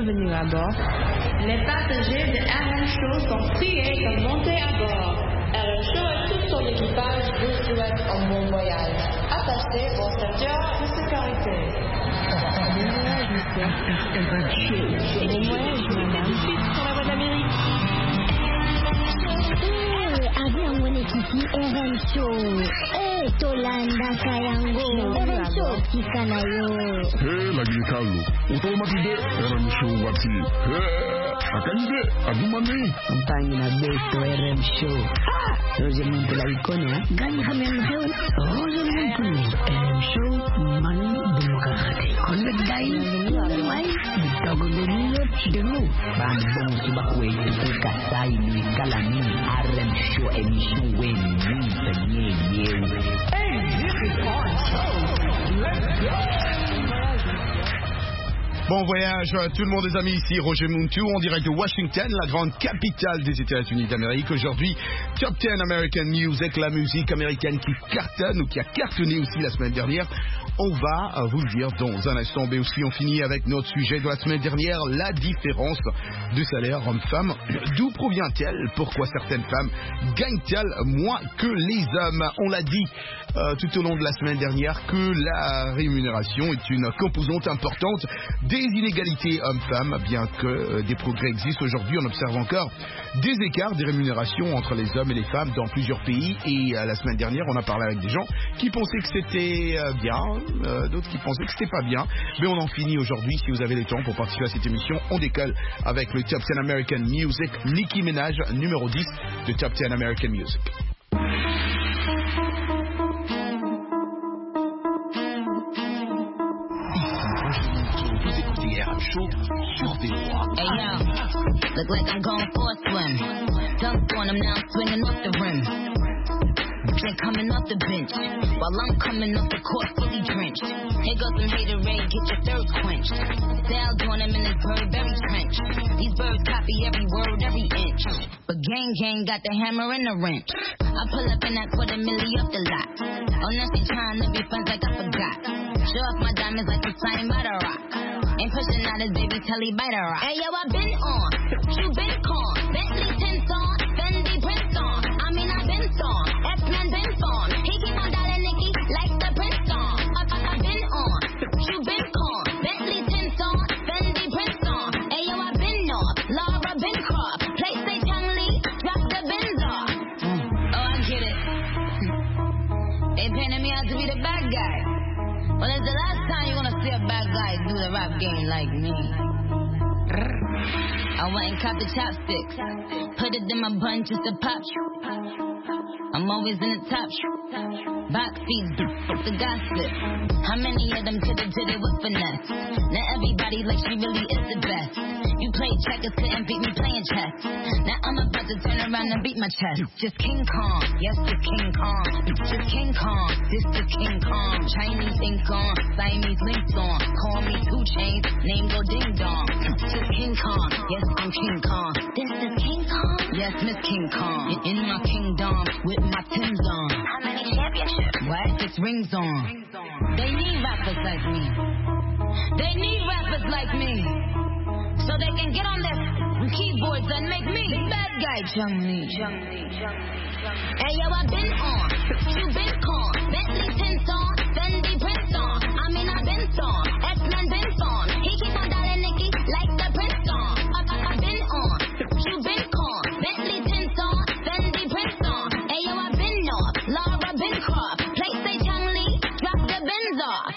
Bienvenue à bord. Les passagers de RM Show sont priés de monter à bord. RM Show et tout son équipage vous souhaitent un bon voyage. Attachez vos ceintures de sécurité. Bon voyage, monsieur. Bon voyage, madame. Pour la voie d'Amérique. Avion mwenyekiti RM Show. Tolanda Kayango. RM Show kikanayo. Lagi kalu. Utomatide RM Show wati. Akanje agumani. Mpangi na beto RM Show. Roger Muntula ikone. Gani kami mheon. Roger Muntula. RM Show mani demokrati. Konde dai. Mai. Dogo dulu dulu. Bambang subakwe tuka sai ni kalani. RM Show emission when ni penye yewe. Hey, this is our show. Let's go. Bon voyage à tout le monde les amis, ici Roger Muntu en direct de Washington, la grande capitale des États-Unis d'Amérique. Aujourd'hui, Top 10 American Music, la musique américaine qui cartonne ou qui a cartonné aussi la semaine dernière. On va vous le dire dans un instant, mais aussi on finit avec notre sujet de la semaine dernière, la différence de salaire homme-femme. D'où provient-elle? Pourquoi certaines femmes gagnent-elles moins que les hommes? On l'a dit tout au long de la semaine dernière que la rémunération est une composante importante des inégalités hommes-femmes, bien que des progrès existent aujourd'hui, on observe encore des écarts des rémunérations entre les hommes et les femmes dans plusieurs pays. Et la semaine dernière, on a parlé avec des gens qui pensaient que c'était bien, d'autres qui pensaient que c'était pas bien. Mais on en finit aujourd'hui. Si vous avez le temps pour participer à cette émission, on décolle avec le Top 10 American Music, Nicki Minaj, numéro 10 de Top 10 American Music. Show sur des rois. Hey yo, look like I'm going for a swim. Dunk on him now, I'm swinging off the rim. Then coming off the bench, while I'm coming off the court fully drenched. Here goes some haterade, get your thirst quenched. Sal doing him in this Burberry trench. These birds copy every word, every inch. But gang got the hammer and the wrench. I pull up in that $250,000 off the lot. Oh, now she trying to be friends like I forgot. Show off my diamonds like I'm signed by the rock. Ain't pushing out his baby till he bite a rock. Hey yo, I been on, you been con. Bentley tints on, Fendi prints on. I mean I been on, X-Men been on. He keep on dialing Nicki like the Prince on. I been on, you been con. Bentley tints on, Fendi prints on. Hey yo, I been off, Laura been crop. Play say Chang Lee, drop the Benz off. Oh I get it. They painted me out to be the bad guy. Well, it's the last time you're gonna see a bad guy do the rap game like me. I went and caught the chopsticks, put it in my bun just to pop. I'm always in the top. Box seats, the gossip. How many of them could've did it with finesse? Now everybody like she really is the best. You played checkers, couldn't beat me playing chess. Now I'm about to turn around and beat my chest. Just King Kong, yes, just King Kong. Just King Kong, this is King Kong. Chinese ink on, Siamese links on. Call me 2 Chainz, name go ding dong. Just King Kong, yes, I'm King Kong. This is King Kong, yes, Miss King Kong. In my kingdom, with my Timbs on. How many championships? What? 6 rings on. They need rappers like me. They need rappers like me. So they can get on their keyboards and make me the bad guy, Chung Lee. Hey yo, I been on, you been con. Bentley tints on, Fendi prints on. I mean I been on, X-Men been on. He keep on dialing Nicki like the Prince on. I been on, you been con. Bentley tints on, Fendi prints on. Hey yo, I been off, Laura been crop. Play say Chang Lee, drop the Benz off.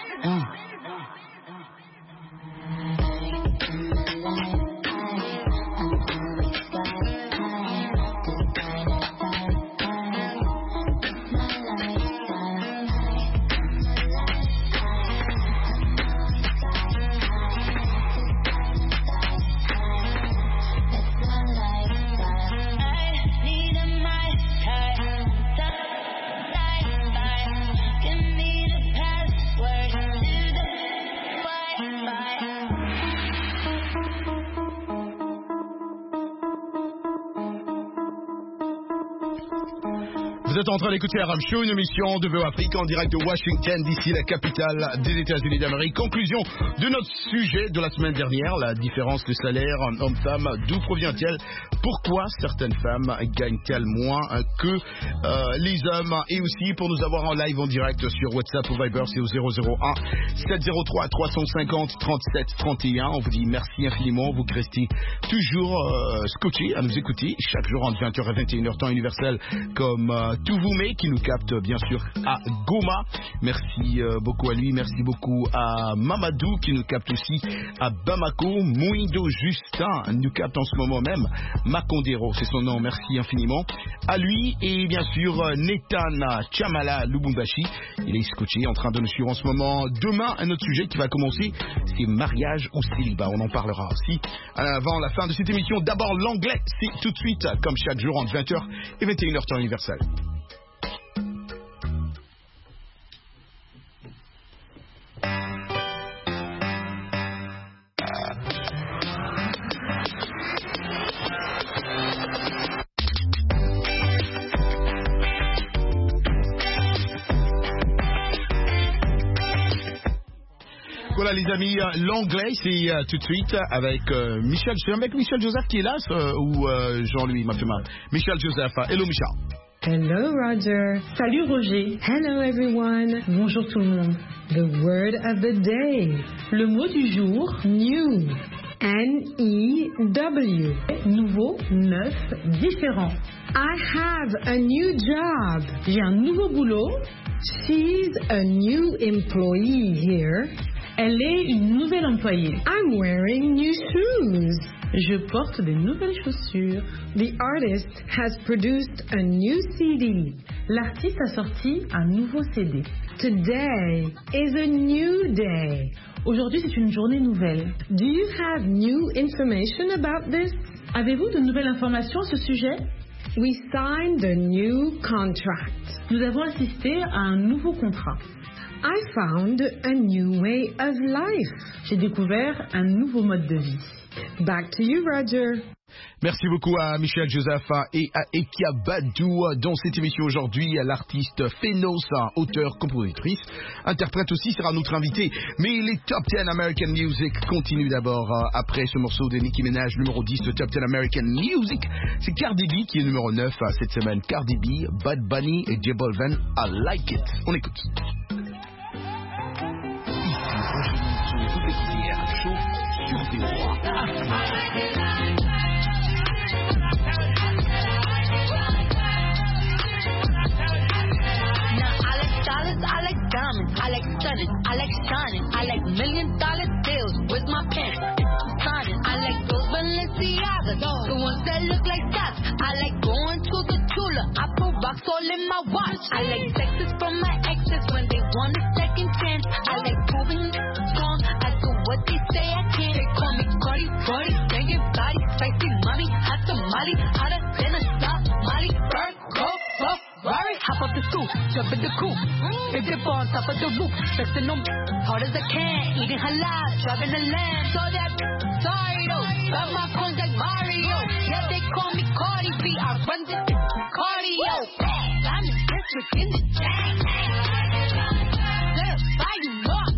Vous êtes en train d'écouter RM Show, une émission de VO Afrique en direct de Washington, d'ici la capitale des États-Unis d'Amérique. Conclusion de notre sujet de la semaine dernière, la différence de salaire homme-femme. D'où provient-elle? Pourquoi certaines femmes gagnent-elles moins que les hommes? Et aussi pour nous avoir en live en direct sur WhatsApp ou Viber, c'est au 001 703 350 37 31. On vous dit merci infiniment. Vous restez toujours scotchés à nous écouter chaque jour entre 20h et 21h temps universel comme Touvoumé qui nous capte bien sûr à Goma. Merci beaucoup à lui. Merci beaucoup à Mamadou qui nous capte aussi à Bamako. Mouindo Justin nous capte en ce moment même. Makondero, c'est son nom. Merci infiniment à lui. Et bien sûr Netana Chamala Lubumbashi. Il est scotché en train de nous suivre en ce moment. Demain, un autre sujet qui va commencer, c'est mariage ou célibat. On en parlera aussi avant la fin de cette émission. D'abord l'anglais, c'est tout de suite comme chaque jour entre 20h et 21h temps universel. Voilà les amis, l'anglais c'est tout de suite avec Michel. C'est un mec Michel Joseph qui est là ou Jean-Louis m'a fait mal. Michel Joseph, hello Michel. Hello Roger. Salut Roger. Hello everyone. Bonjour tout le monde. The word of the day. Le mot du jour, new. N-E-W. Nouveau, neuf, différent. I have a new job. J'ai un nouveau boulot. She's a new employee here. Elle est une nouvelle employée. I'm wearing new shoes. Je porte des nouvelles chaussures. The artist has produced a new CD. L'artiste a sorti un nouveau CD. Today is a new day. Aujourd'hui, c'est une journée nouvelle. Do you have new information about this? Avez-vous de nouvelles informations à ce sujet? We signed a new contract. Nous avons assisté à un nouveau contrat. I found a new way of life. J'ai découvert un nouveau mode de vie. Back to you, Roger. Merci beaucoup à Michel Joseph et à Ekia Badou dans cette émission aujourd'hui. L'artiste Phénos, auteur, compositrice, interprète aussi, sera notre invité. Mais les Top 10 American Music continuent d'abord après ce morceau de Nicki Minaj, numéro 10 de Top 10 American Music. C'est Cardi B qui est numéro 9 cette semaine. Cardi B, Bad Bunny et J Balvin, I Like It. On écoute. I like diamonds, I like stunning, I like shining, I like $1 million deals with my pen. Signing, I like those Balenciagas, the ones that look like socks. I like going to the Tula, I put rocks all in my watch. I like texts from my exes when they want a second chance. I like proving strong, I do what they say I can. They call me Cardi, Cardi, banging body, spicy mommy, hot tamale, hotter than a Somali. Bird, go, Rari, hop up the stoop, jump in the coupe, big dip on top of the roof, flexing on hard as I can, eating halal, driving a lamb, so that sorry though, got my coins like Mario, yeah they call me Cardi B, I run this cardio, I'm in district in the chain, certified you know I'm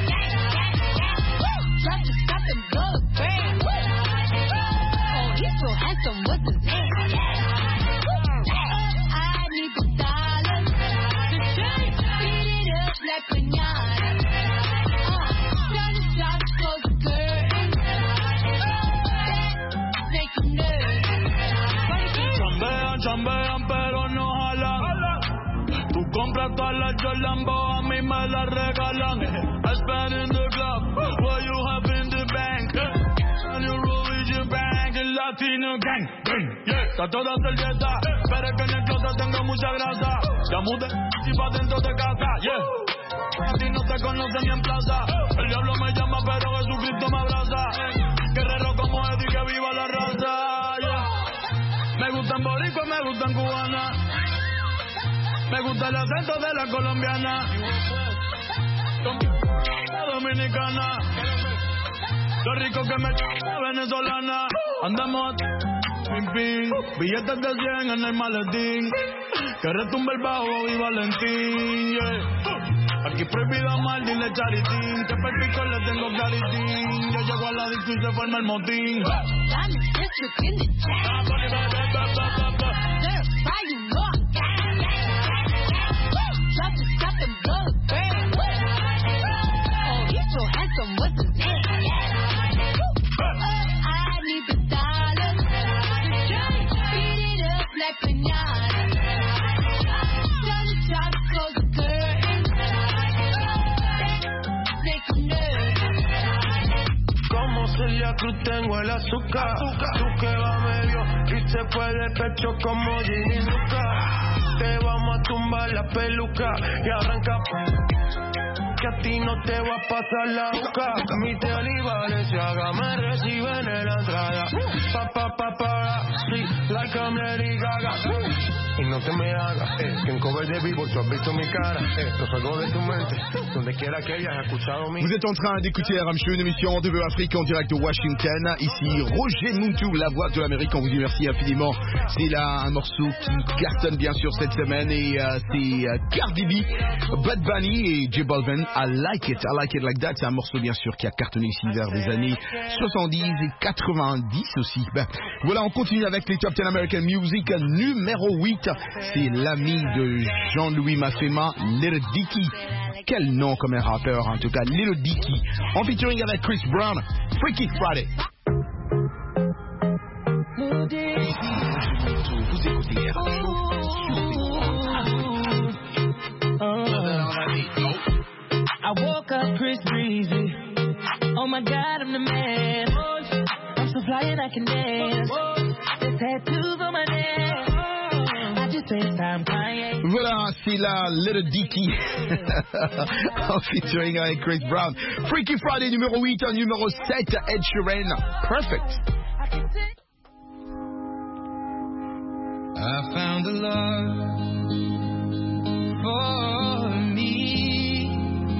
drop the stop and blow the brand, oh he's so handsome, what's his name? Like piñata, trying to stop, close the curtain, make them nervous. Chambean pero no jalan. Tú compras todas las Jolambo, a mí me las regalan. I spend in the club, what you have in the bank. And you roll with your bank, el Latino gang, yeah. Está toda servieta, pero es que en el closet tengo mucha grasa. Ya mudé y pa' dentro de casa, yeah. Si no te conoce ni en plaza, el diablo me llama pero Jesucristo me abraza. Guerrero como Eddie, que viva la raza, yeah. Me gustan boricua, me gustan cubana, me gusta el acento de la colombiana, la dominicana, lo rico que me venezolana. Andamos pim pim. Billetes de 100 en el maletín. Que retumbe el bajo y Valentín, yeah. Aquí prohibido amar, dile charitín. Que perpico le tengo claritín. Yo llego a la disco y se forma el motín. Celia Cruz tengo el azúcar. Tú que va medio y se fue de pecho como Ginny Luca. Te vamos a tumbar la peluca y arranca que a ti no te va a pasar la boca. Mi tele y Valenciaga me reciben en la entrada. Sí, like I'm Lady Gaga. Y no te me hagas, que en cover de vivo tú has visto mi cara. Los juegos de tu mente, donde quiera que hayas escuchado mi. Vous êtes en train d'écouter RM Show, une émission en TV Afrique en direct de Washington. Ici Roger Muntu, la voix de l'Amérique. On vous dit merci infiniment. C'est là un morceau qui cartonne bien sûr cette semaine et c'est Cardi B, Bad Bunny et J Balvin. I like it like that. C'est un morceau bien sûr qui a cartonné ici vers les années 70 et 90 aussi. Ben, voilà, on continue avec les Top 10 American Music numéro 8. C'est l'ami de Jean-Louis Mafema, Lil Dicky. Quel nom comme un rappeur en tout cas, Lil Dicky. En featuring avec Chris Brown, Freaky Friday. Vous écoutez I woke up Chris Breezy. Oh my God, I'm the man. I'm so fly and I can dance. There's tattoos on my neck. Voilà, c'est la Lil Dicky en featuring avec Chris Brown. Freaky Friday numéro 8, numéro 7, Ed Sheeran, Perfect. I found the love for me.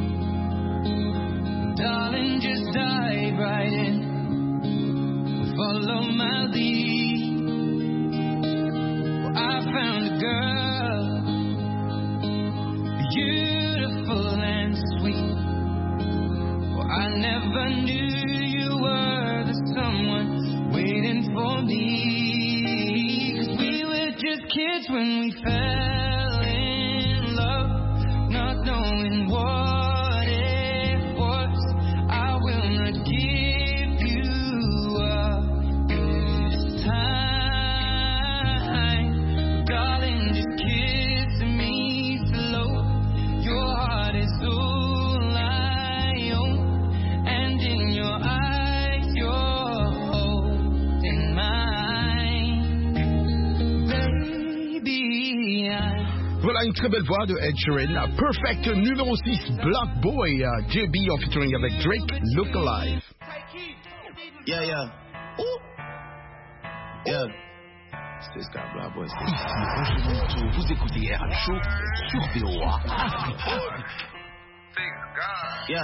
Darling, just dive right in. Follow my lead. I found a girl, beautiful and sweet. Well, I never knew you were the someone waiting for me. 'Cause we were just kids when we fell in love, not knowing what it was. I will not give you up this time. Darling, just kiss me slow. Your heart is all I own, and in your eyes, you're holding mine, baby. Voilà une très belle voix de Ed Sheeran. Perfect numéro 6, Black Boy, JB en featuring avec Drake, Look Alive. Yeah, yeah. Ooh. Yeah. C'est Scott Black Boy. Ici Roger Muntu, vous écoutez RM Show sur VOA. Yeah.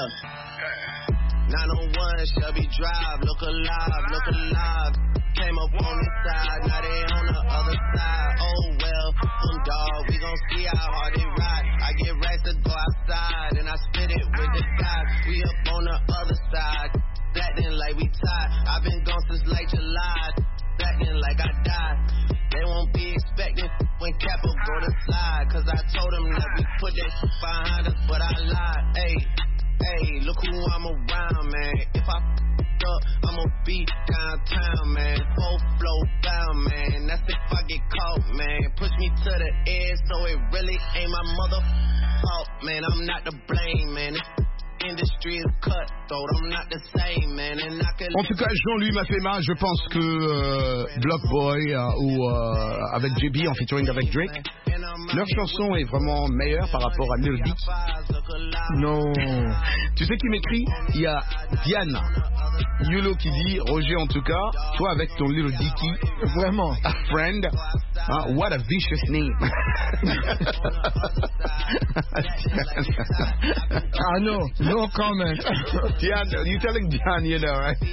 901 Shelby Drive, look alive. Came up on this side, now they on the other side. Oh well, dog, we gon' see how hard they ride. I get racks to go outside, and I spit it with the guys. We up on the other side, acting like we tied. I've been gone since like July, acting like I died. They won't be expecting when Capo go to slide, 'cause I told them that we put that shit behind us, but I lied. Hey, look who I'm around, man. If I up, I'ma be downtown, man. Whole flow bound, man. That's if I get caught, man. Push me to the edge, so it really ain't my mother fault, man. I'm not to blame, man. Industry is cutthroat, I'm not the same, man. And I can... En tout cas, Jean-Louis Mafema, je pense que Block Boy ou avec JB en featuring avec Drake, leur chanson est vraiment meilleure par rapport à Lil Dicky. Non. Tu sais qui m'écrit? Il y a Diane Yulo qui dit, Roger, en tout cas, toi avec ton Lil Dicky, vraiment, a friend, what a vicious name. Ah non, No comment. Diane, you're telling Diane, you know, right?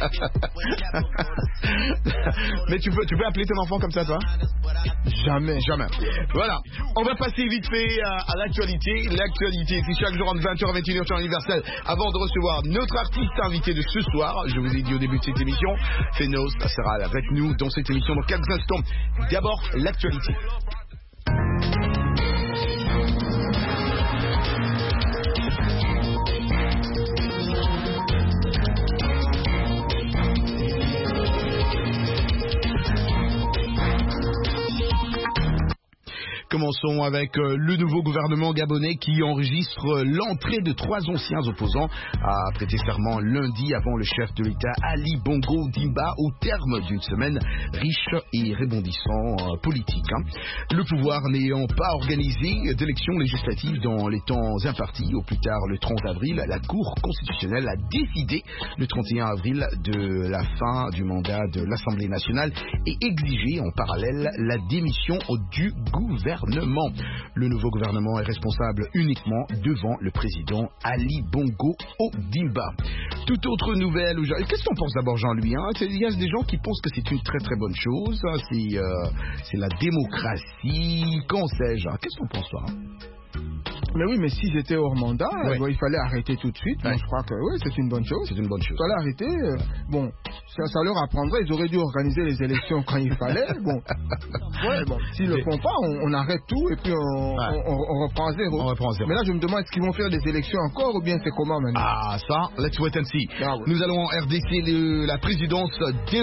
Mais tu peux appeler ton enfant comme ça, toi? Jamais. Voilà. On va passer vite fait à l'actualité. L'actualité, c'est chaque jour entre 20h et 21h sur Universal. Avant de recevoir notre artiste invité de ce soir, je vous ai dit au début de cette émission, Phénos sera avec nous dans cette émission dans quelques instants. D'abord, l'actualité. Commençons avec le nouveau gouvernement gabonais qui enregistre l'entrée de 3 anciens opposants à prêter serment lundi avant le chef de l'État Ali Bongo Ondimba au terme d'une semaine riche et rebondissant politique. Le pouvoir n'ayant pas organisé d'élections législatives dans les temps impartis, au plus tard le 30 avril, la Cour constitutionnelle a décidé le 31 avril de la fin du mandat de l'Assemblée nationale et exigé en parallèle la démission du gouvernement. Le nouveau gouvernement est responsable uniquement devant le président Ali Bongo Ondimba. Toute autre nouvelle, qu'est-ce qu'on pense d'abord, Jean-Louis? Il y a des gens qui pensent que c'est une très très bonne chose, c'est la démocratie, qu'en sais-je? Qu'est-ce qu'on pense, toi? Mais oui, mais s'ils étaient hors mandat, il fallait arrêter tout de suite. Moi, je crois que oui, c'est une bonne chose. C'est une bonne chose. Il fallait arrêter. Bon, ça leur apprendrait. Ils auraient dû organiser les élections quand il fallait. Bon, s'ils ne le font pas, on arrête tout et puis on reprend à zéro. Mais là, je me demande, est-ce qu'ils vont faire des élections encore ou bien c'est comment maintenant? Ah, ça, let's wait and see. Nous allons en RDC, la présidence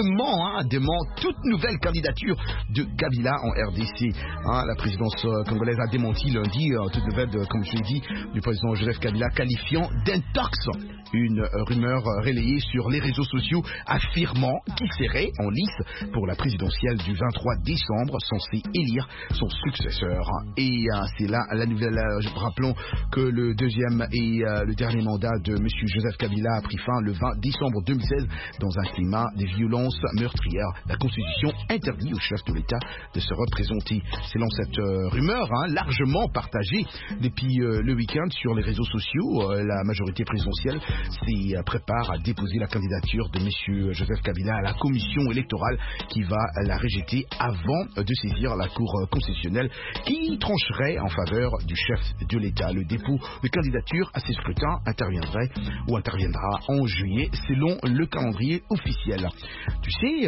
dément toute nouvelle candidature de Kabila en RDC. La présidence congolaise a démenti lundi toute nouvelle, comme je l'ai dit, du président Joseph Kabila, qualifiant d'intox une rumeur relayée sur les réseaux sociaux affirmant qu'il serait en lice pour la présidentielle du 23 décembre, censé élire son successeur. Et c'est là la nouvelle. Rappelons que le deuxième et le dernier mandat de M. Joseph Kabila a pris fin le 20 décembre 2016 dans un climat de violence meurtrière. La Constitution interdit au chef de l'État de se représenter. Selon cette rumeur, largement partagée depuis le week-end sur les réseaux sociaux, la majorité présidentielle s'y prépare à déposer la candidature de M. Joseph Kabila à la commission électorale qui va la rejeter avant de saisir la Cour constitutionnelle qui trancherait en faveur du chef de l'État. Le dépôt de candidature à ces scrutins interviendra en juillet selon le calendrier officiel. Tu sais,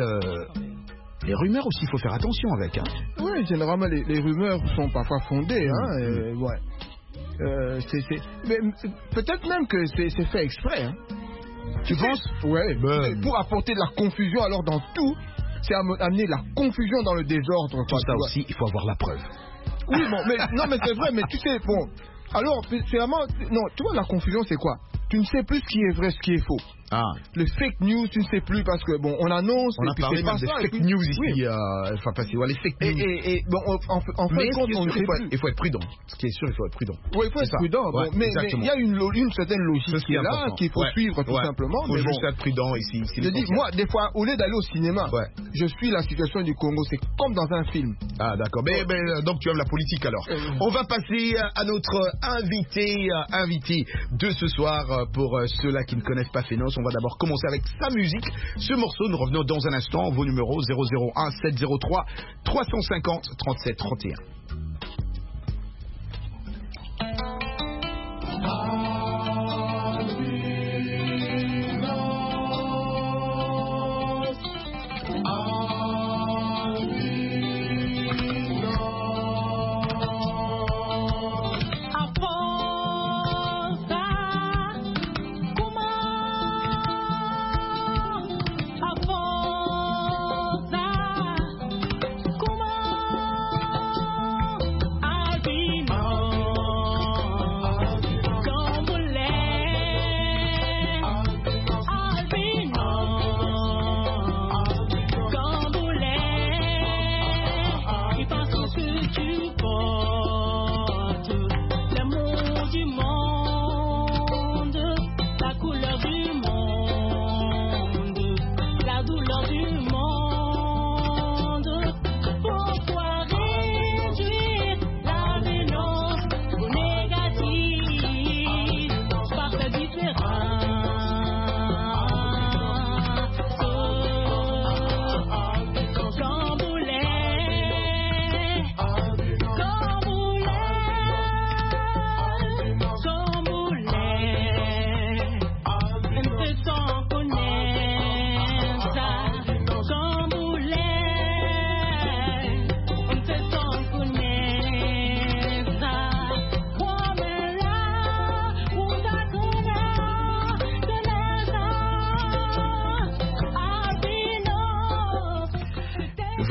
les rumeurs aussi, il faut faire attention avec. Oui, généralement les rumeurs sont parfois fondées. Mais peut-être même que c'est fait exprès. Tu penses? Ouais. Pour apporter de la confusion, alors dans tout, c'est amener la confusion dans le désordre. Tout ça aussi, il faut avoir la preuve. Oui, mais c'est vrai, mais tu sais, bon, alors, c'est vraiment, non, tu vois, la confusion, c'est quoi? Tu ne sais plus ce qui est vrai, ce qui est faux. Le fake news, tu ne sais plus parce que bon, on annonce. On a parlé même des fake news ici. Les fake news. Et bon, en fait, il faut être prudent. Ce qui est sûr, il faut être prudent. Oui, il faut être prudent. Mais il y a une certaine logique qui est là, qu'il faut suivre tout simplement. Il faut juste être prudent ici. Je dis, moi, des fois, au lieu d'aller au cinéma, je suis la situation du Congo. C'est comme dans un film. Ah, d'accord. Donc tu aimes la politique alors. On va passer à notre invité de ce soir pour ceux-là qui ne connaissent pas Phénos. On va d'abord commencer avec sa musique. Ce morceau, nous revenons dans un instant. Vos numéros 001 703 350 37 31.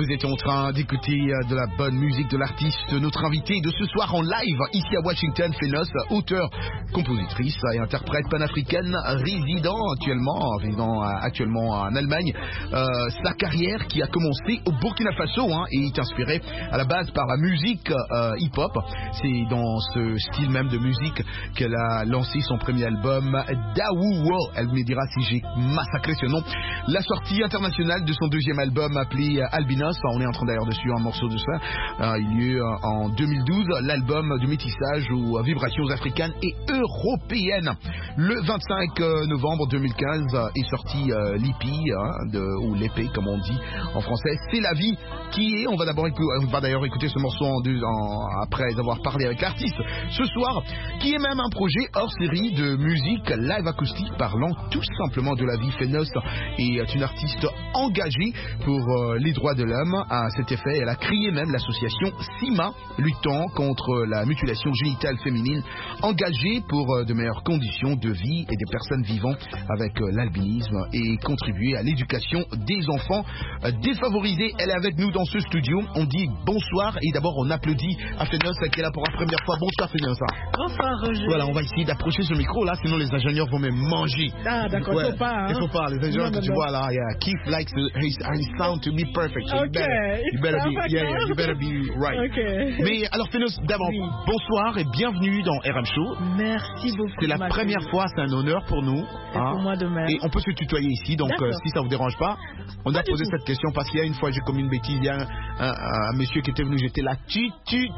Vous êtes en train d'écouter de la bonne musique de l'artiste, notre invité de ce soir en live ici à Washington, Phénos, auteure, compositrice et interprète panafricaine, résidant actuellement en Allemagne. Sa carrière qui a commencé au Burkina Faso et est inspirée à la base par la musique hip-hop. C'est dans ce style même de musique qu'elle a lancé son premier album Daouwo. Elle me dira si j'ai massacré ce nom. La sortie internationale de son deuxième album appelé Albinos, on est en train d'ailleurs dessus un morceau de ça, il y a eu en 2012 l'album de métissage aux vibrations africaines et européennes. Le 25 novembre 2015 est sorti l'EP, ou l'épée comme on dit en français, C'est la vie qui est. On va d'ailleurs écouter ce morceau après avoir parlé avec l'artiste ce soir, qui est même un projet hors série de musique live acoustique parlant tout simplement de la vie. Phénos est une artiste engagée pour les droits de l'homme. À cet effet, elle a créé même l'association CIMA, luttant contre la mutilation génitale féminine, engagée pour de meilleures conditions de vie et des personnes vivant avec l'albinisme et contribuer à l'éducation des enfants défavorisés. Elle est avec nous dans ce studio. On dit bonsoir et d'abord on applaudit à Phénos qui est là pour la première fois. Bonsoir Phénos. Bonsoir Roger. Voilà, on va essayer d'approcher ce micro là, sinon les ingénieurs vont me manger. Ah d'accord, il faut pas. Les ingénieurs que tu vois là, Keith likes his sound to be perfect. So you better be right. Okay. Mais alors Phénos, d'abord, bonsoir et bienvenue dans RM Show. Merci beaucoup. C'est la première fois, c'est un honneur pour nous. Pour moi de même. Et on peut se tutoyer ici, donc si ça vous dérange pas, on a posé cette question parce qu'il y a une fois j'ai commis une bêtise, il y a un monsieur qui était venu, j'étais là, tu.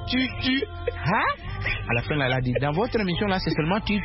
À la fin, elle a dit, dans votre émission là, c'est seulement tu.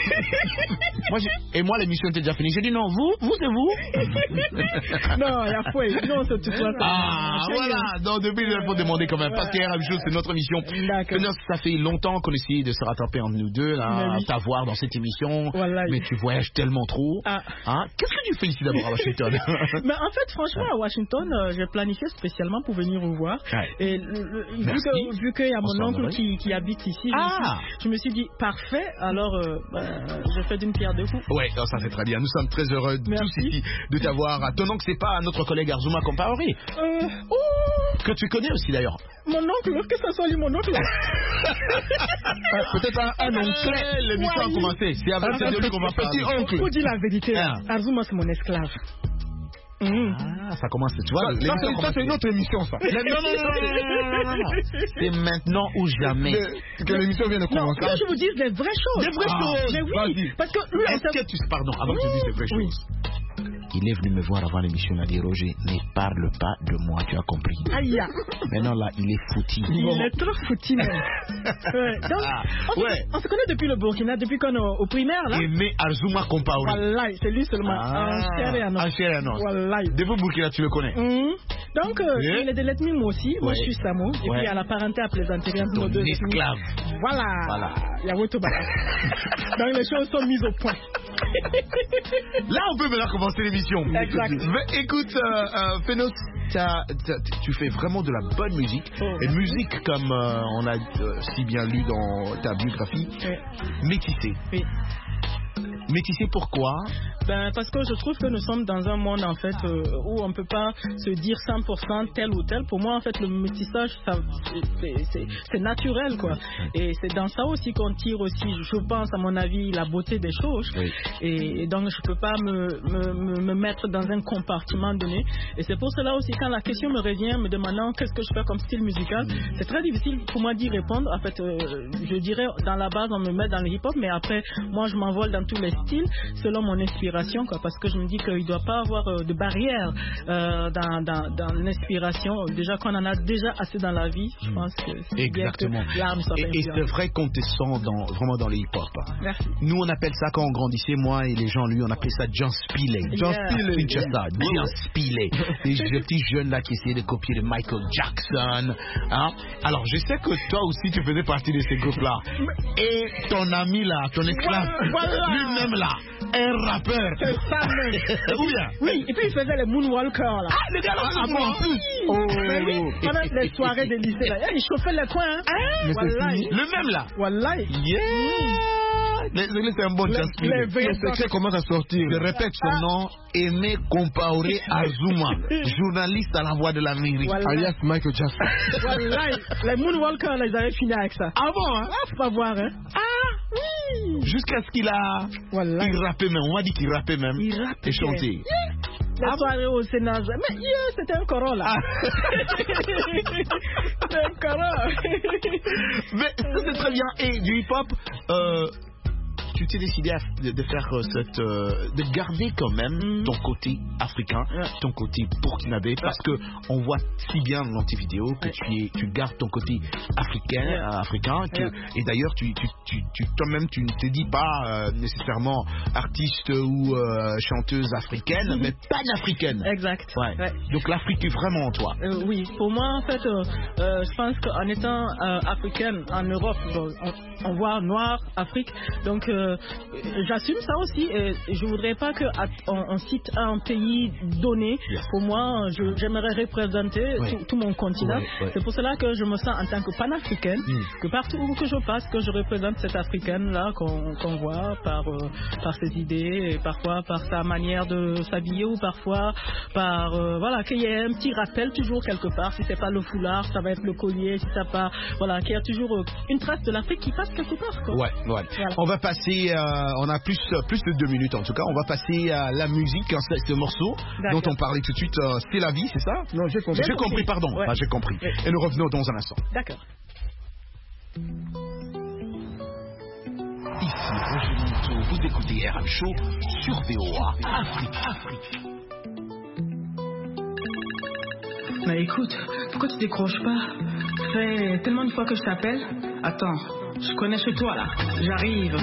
Moi, l'émission était déjà finie. J'ai dit non, vous c'est vous. Non, il y a foi. Non, c'est tout ça. Ah, voilà. Donc, depuis, il faut demander quand même. Parce que RM Show, c'est notre émission. Ça fait longtemps qu'on essaye de se rattraper entre nous deux, là, t'avoir dans cette émission. Voilà. Mais tu voyages tellement trop. Qu'est-ce que tu fais ici d'abord à Washington? Mais en fait, franchement, à Washington, j'ai planifié spécialement pour venir vous voir. Et vu qu'il y a mon oncle qui habite ici, je me suis dit, parfait, alors je fais d'une pierre deux coups. Ouais, ça c'est très bien. Nous sommes très heureux tous ici de t'avoir. Ton oncle, c'est pas notre collègue Arzuma Compaoré que tu connais aussi d'ailleurs. Mon oncle, que ça soit lui mon oncle. Peut-être un oncle. L'émission a commencé. C'est de lui qu'on va parler. Petit oncle. Faut dire la vérité. Arzuma, c'est mon esclave. Ça commence, tu vois. Ça, c'est une autre émission, ça. Non. C'est maintenant ou jamais. Que l'émission vient de commencer. Non, je vous dis des vraies choses. Des vraies choses. Mais oui. Parce que lui, pardon, avant que tu dises des vraies choses. Il est venu me voir avant l'émission, il a dit Roger, ne parle pas de moi, tu as compris. Aïe. Maintenant là, il est foutu. Il est trop foutu même. Donc, on se connaît depuis le Burkina, depuis qu'on est au primaire là. Aimé Arzuma Compaoré. Voilà, c'est lui seulement. En chair et en os. Voilà. Depuis le Burkina, tu le connais. Donc, il est de l'ethnie moi aussi. Moi, je suis Samo. Et puis, à la parenté à plaisanterie entre nos deux. Esclave. Voilà. Il y a Wotobala. Donc, les choses sont mises au point. Là, on peut maintenant commencer l'émission. Exact. Écoute, Phénos, tu fais vraiment de la bonne musique. Et musique, comme on a si bien lu dans ta biographie, métissée. Oui. Métissée, pourquoi? Parce que je trouve que nous sommes dans un monde en fait où on ne peut pas se dire 100% tel ou tel. Pour moi en fait le métissage c'est naturel quoi. Et c'est dans ça aussi qu'on tire aussi, je pense à mon avis, la beauté des choses. Et donc je ne peux pas me mettre dans un compartiment donné. Et c'est pour cela aussi quand la question me revient me demandant qu'est-ce que je fais comme style musical, c'est très difficile pour moi d'y répondre. En fait je dirais dans la base on me met dans le hip-hop, mais après moi je m'envole dans tous les styles selon mon inspiration quoi, parce que je me dis qu'il ne doit pas avoir de barrière dans l'inspiration, déjà qu'on en a déjà assez dans la vie. Je pense que c'est exactement bien que l'âme soit et c'est vrai qu'on te sent vraiment dans les hip-hop. Merci. Nous on appelle ça quand on grandissait, moi et les gens lui on appelait ça John Spillane. John Spillane. Les petits jeunes là qui essayaient de copier de Michael Jackson. Alors je sais que toi aussi tu faisais partie de ces groupes là. Et ton ami là, ton esclave, lui-même là, un rappeur. C'est ça même. Ou bien? Oui, et puis il faisait les moonwalkers là. Le gars là, en plus. Mais oui, pendant les soirées de lycée là, il chauffait les coins. Le même là. Wallahi. Yeah. Les Anglais, c'est un bon Jasmine. Le secret commence à sortir. Je répète son nom, Aimé Compaoré Azuma, journaliste à la Voix de l'Amérique. Alias Michael Jackson. Voilà, les Moonwalkers, ils avaient fini avec ça. Ah bon, hein? Faut pas voir, hein? Ah, oui! Jusqu'à ce qu'il a... Voilà. Il rappait même, on m'a dit qu'il rappait même. Il rappait. Et chantait. La soirée au Sénat. Mais c'était un coro là. C'était un coro. Mais ça c'est très bien. Et du hip-hop, tu t'es décidé de faire de garder quand même ton côté africain, ton côté burkinabé, parce que on voit si bien dans tes vidéos que tu gardes ton côté africain, et d'ailleurs toi-même tu ne te dis pas nécessairement artiste ou chanteuse africaine, mais panafricaine. Exact. Ouais. Donc l'Afrique est vraiment en toi. Oui, pour moi en fait, je pense qu'en étant africaine en Europe, on voit noir, Afrique, donc j'assume ça aussi, et je voudrais pas qu'on cite un pays donné. Pour moi, j'aimerais représenter tout mon continent. C'est pour cela que je me sens en tant que panafricaine, que partout où que je passe, que je représente cette africaine là qu'on voit par ses idées, et parfois par sa manière de s'habiller, ou parfois par voilà, qu'il y ait un petit rappel toujours quelque part. Si c'est pas le foulard, ça va être le collier. Si ça pas, voilà, qu'il y a toujours une trace de l'Afrique qui passe quelque part, quoi. Ouais. Voilà. On va passer, on a plus de 2 minutes en tout cas. On va passer à la musique, ce morceau dont on parlait tout de suite. C'est la vie, c'est ça? Non, j'ai compris. J'ai compris, pardon. Ouais. J'ai compris. Et nous revenons dans un instant. D'accord. Ici Roger Monteau, vous écoutez RM Show sur VOA Afrique. Mais écoute, pourquoi tu décroches pas? Ça fait tellement de fois que je t'appelle. Attends, je connais chez toi là. J'arrive.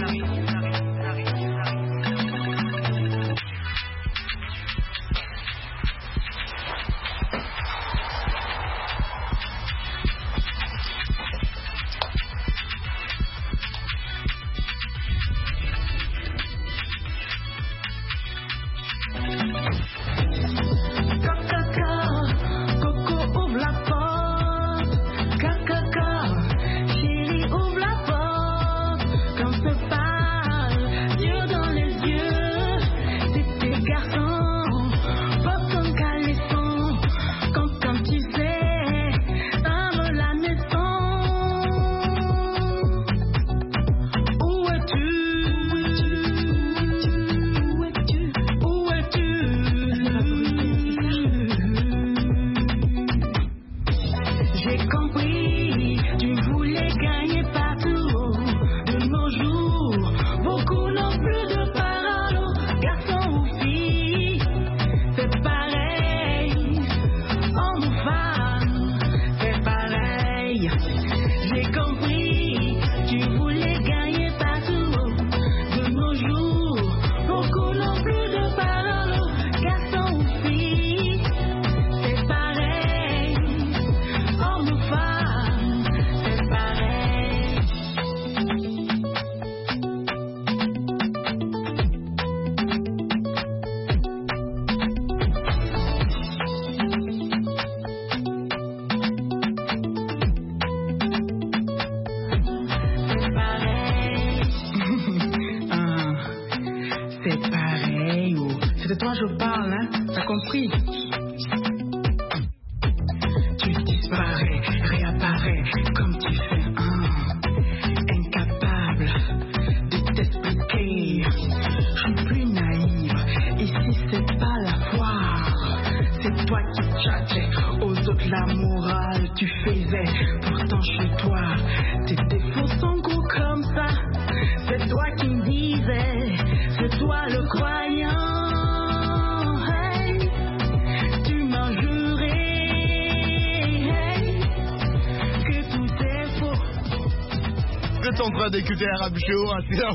D'écouter Arab Show,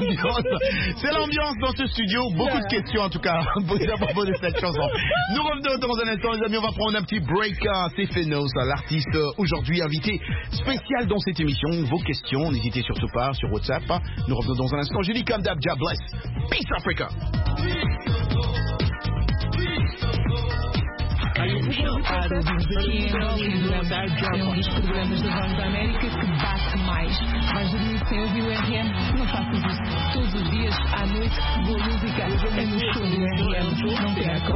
c'est l'ambiance dans ce studio, beaucoup de questions en tout cas posées à propos de cette chanson. Nous revenons dans un instant les amis, on va prendre un petit break. C'est Phénos, l'artiste aujourd'hui invité spécial dans cette émission. Vos questions, n'hésitez surtout pas sur WhatsApp. Nous revenons dans un instant, je dis comme d'hab, God bless, Peace Africa. show. Tem dos programas da Voz da América que bate mais. Mas dormir sem ouvir o RM, não faças isso. Todos os dias, à noite, boa música. É no show do RM. Não percam.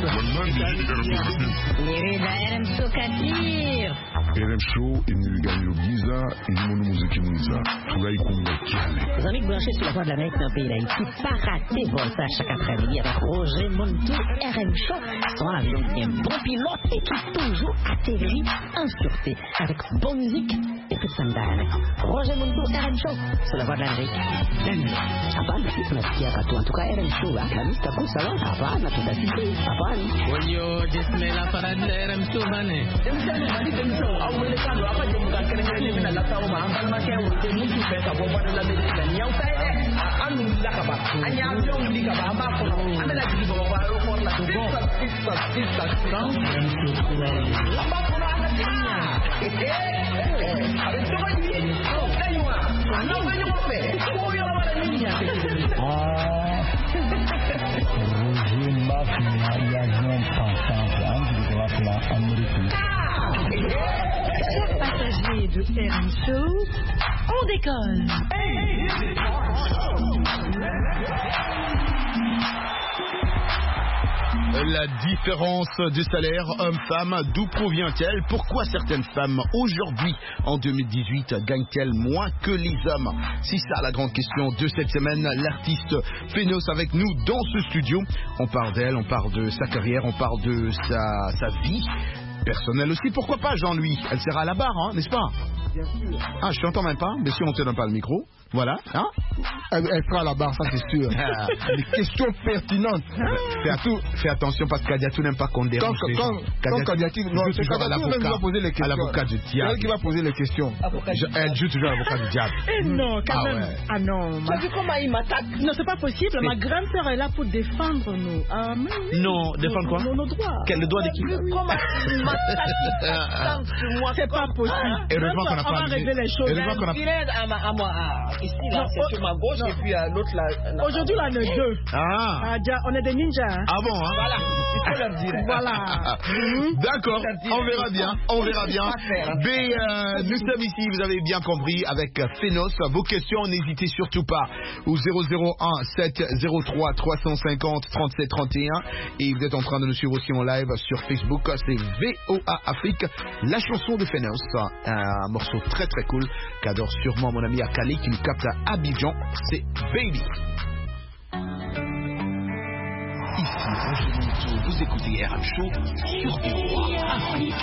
RM Show Katir. RM Show, il nous gagne le visa, et nous nous musique Mouza. Tout là, il compte Les amis branchés sur la Voix de l'Amérique dans le pays d'Haïti, pas rater Volta chaque après-midi avec Roger Montou, RM Show. Son avion est un bon pilote et qui toujours atterrit en sûreté avec bonne musique et tout ça me Roger Montou, RM Show sur la Voix de l'Amérique. Apaan sih tunasikia katu en tout cas RM Show kami takut salah apaan atau dah sih apaan Woyo Bismillah para RM Show mana RM Show awal kalau apa je bukan kena-kena ni nak tahu mah ambal macam itu mungkin pesa buat dalam Amerika ni yang saya anu dah kabar hanya yang di kabar apa pun anda lagi di bawah report lah tu kita kau apa pun anda ada coba ni tengok anda banyak apa oh yang ada ni Roger Mafia y avion ensemble entre la Amérique. Chers passagers de RM Show, on décolle. La différence de salaire homme-femme, d'où provient-elle? Pourquoi certaines femmes aujourd'hui, en 2018, gagnent-elles moins que les hommes? C'est ça la grande question de cette semaine. L'artiste Phénos avec nous dans ce studio. On parle d'elle, on parle de sa carrière, on parle de sa vie personnelle aussi. Pourquoi pas Jean-Louis? Elle sera à la barre, hein, n'est-ce pas? Bien sûr. Ah, je t'entends même pas, mais si on te donne pas le micro, voilà. Hein? Elle sera à la barre, ça c'est sûr. Des questions pertinentes. Fais attention parce que Kadiatou n'aime pas qu'on dérange les gens. Quand Kadiatou, non, c'est Kadiatou qui va poser les questions. À l'avocat du diable. C'est elle qui va poser les questions. Elle joue toujours à l'avocat du diable. Non, quand même. Ouais. Ah non. Tu as vu comment il m'attaque? Non, c'est pas possible. Ma grande sœur est là pour défendre nous. Non, défendre quoi? Nos droits. Quel le droit de qui? Comment il m'attaque? C'est pas possible. Heureusement qu'on a pas régler les choses. À moi, ici, là, c'est sur ma gauche, et puis l'autre, là. Aujourd'hui, on est deux. On est des ninjas. Hein? Ah bon, hein? Voilà, il faut leur dire. Voilà. D'accord, on verra bien. On verra bien. Mais nous sommes ici, vous avez bien compris, avec Phénos. Vos questions, n'hésitez surtout pas au 001 703 350 37 31. Et vous êtes en train de nous suivre aussi en live sur Facebook. C'est VOA Afrique, la chanson de Phénos. Un morceau très très cool qu'adore sûrement mon ami Akali qui nous capte à Abidjan. C'est Baby. Ici Roger Montou, vous écoutez RM Show sur VOA Afrique.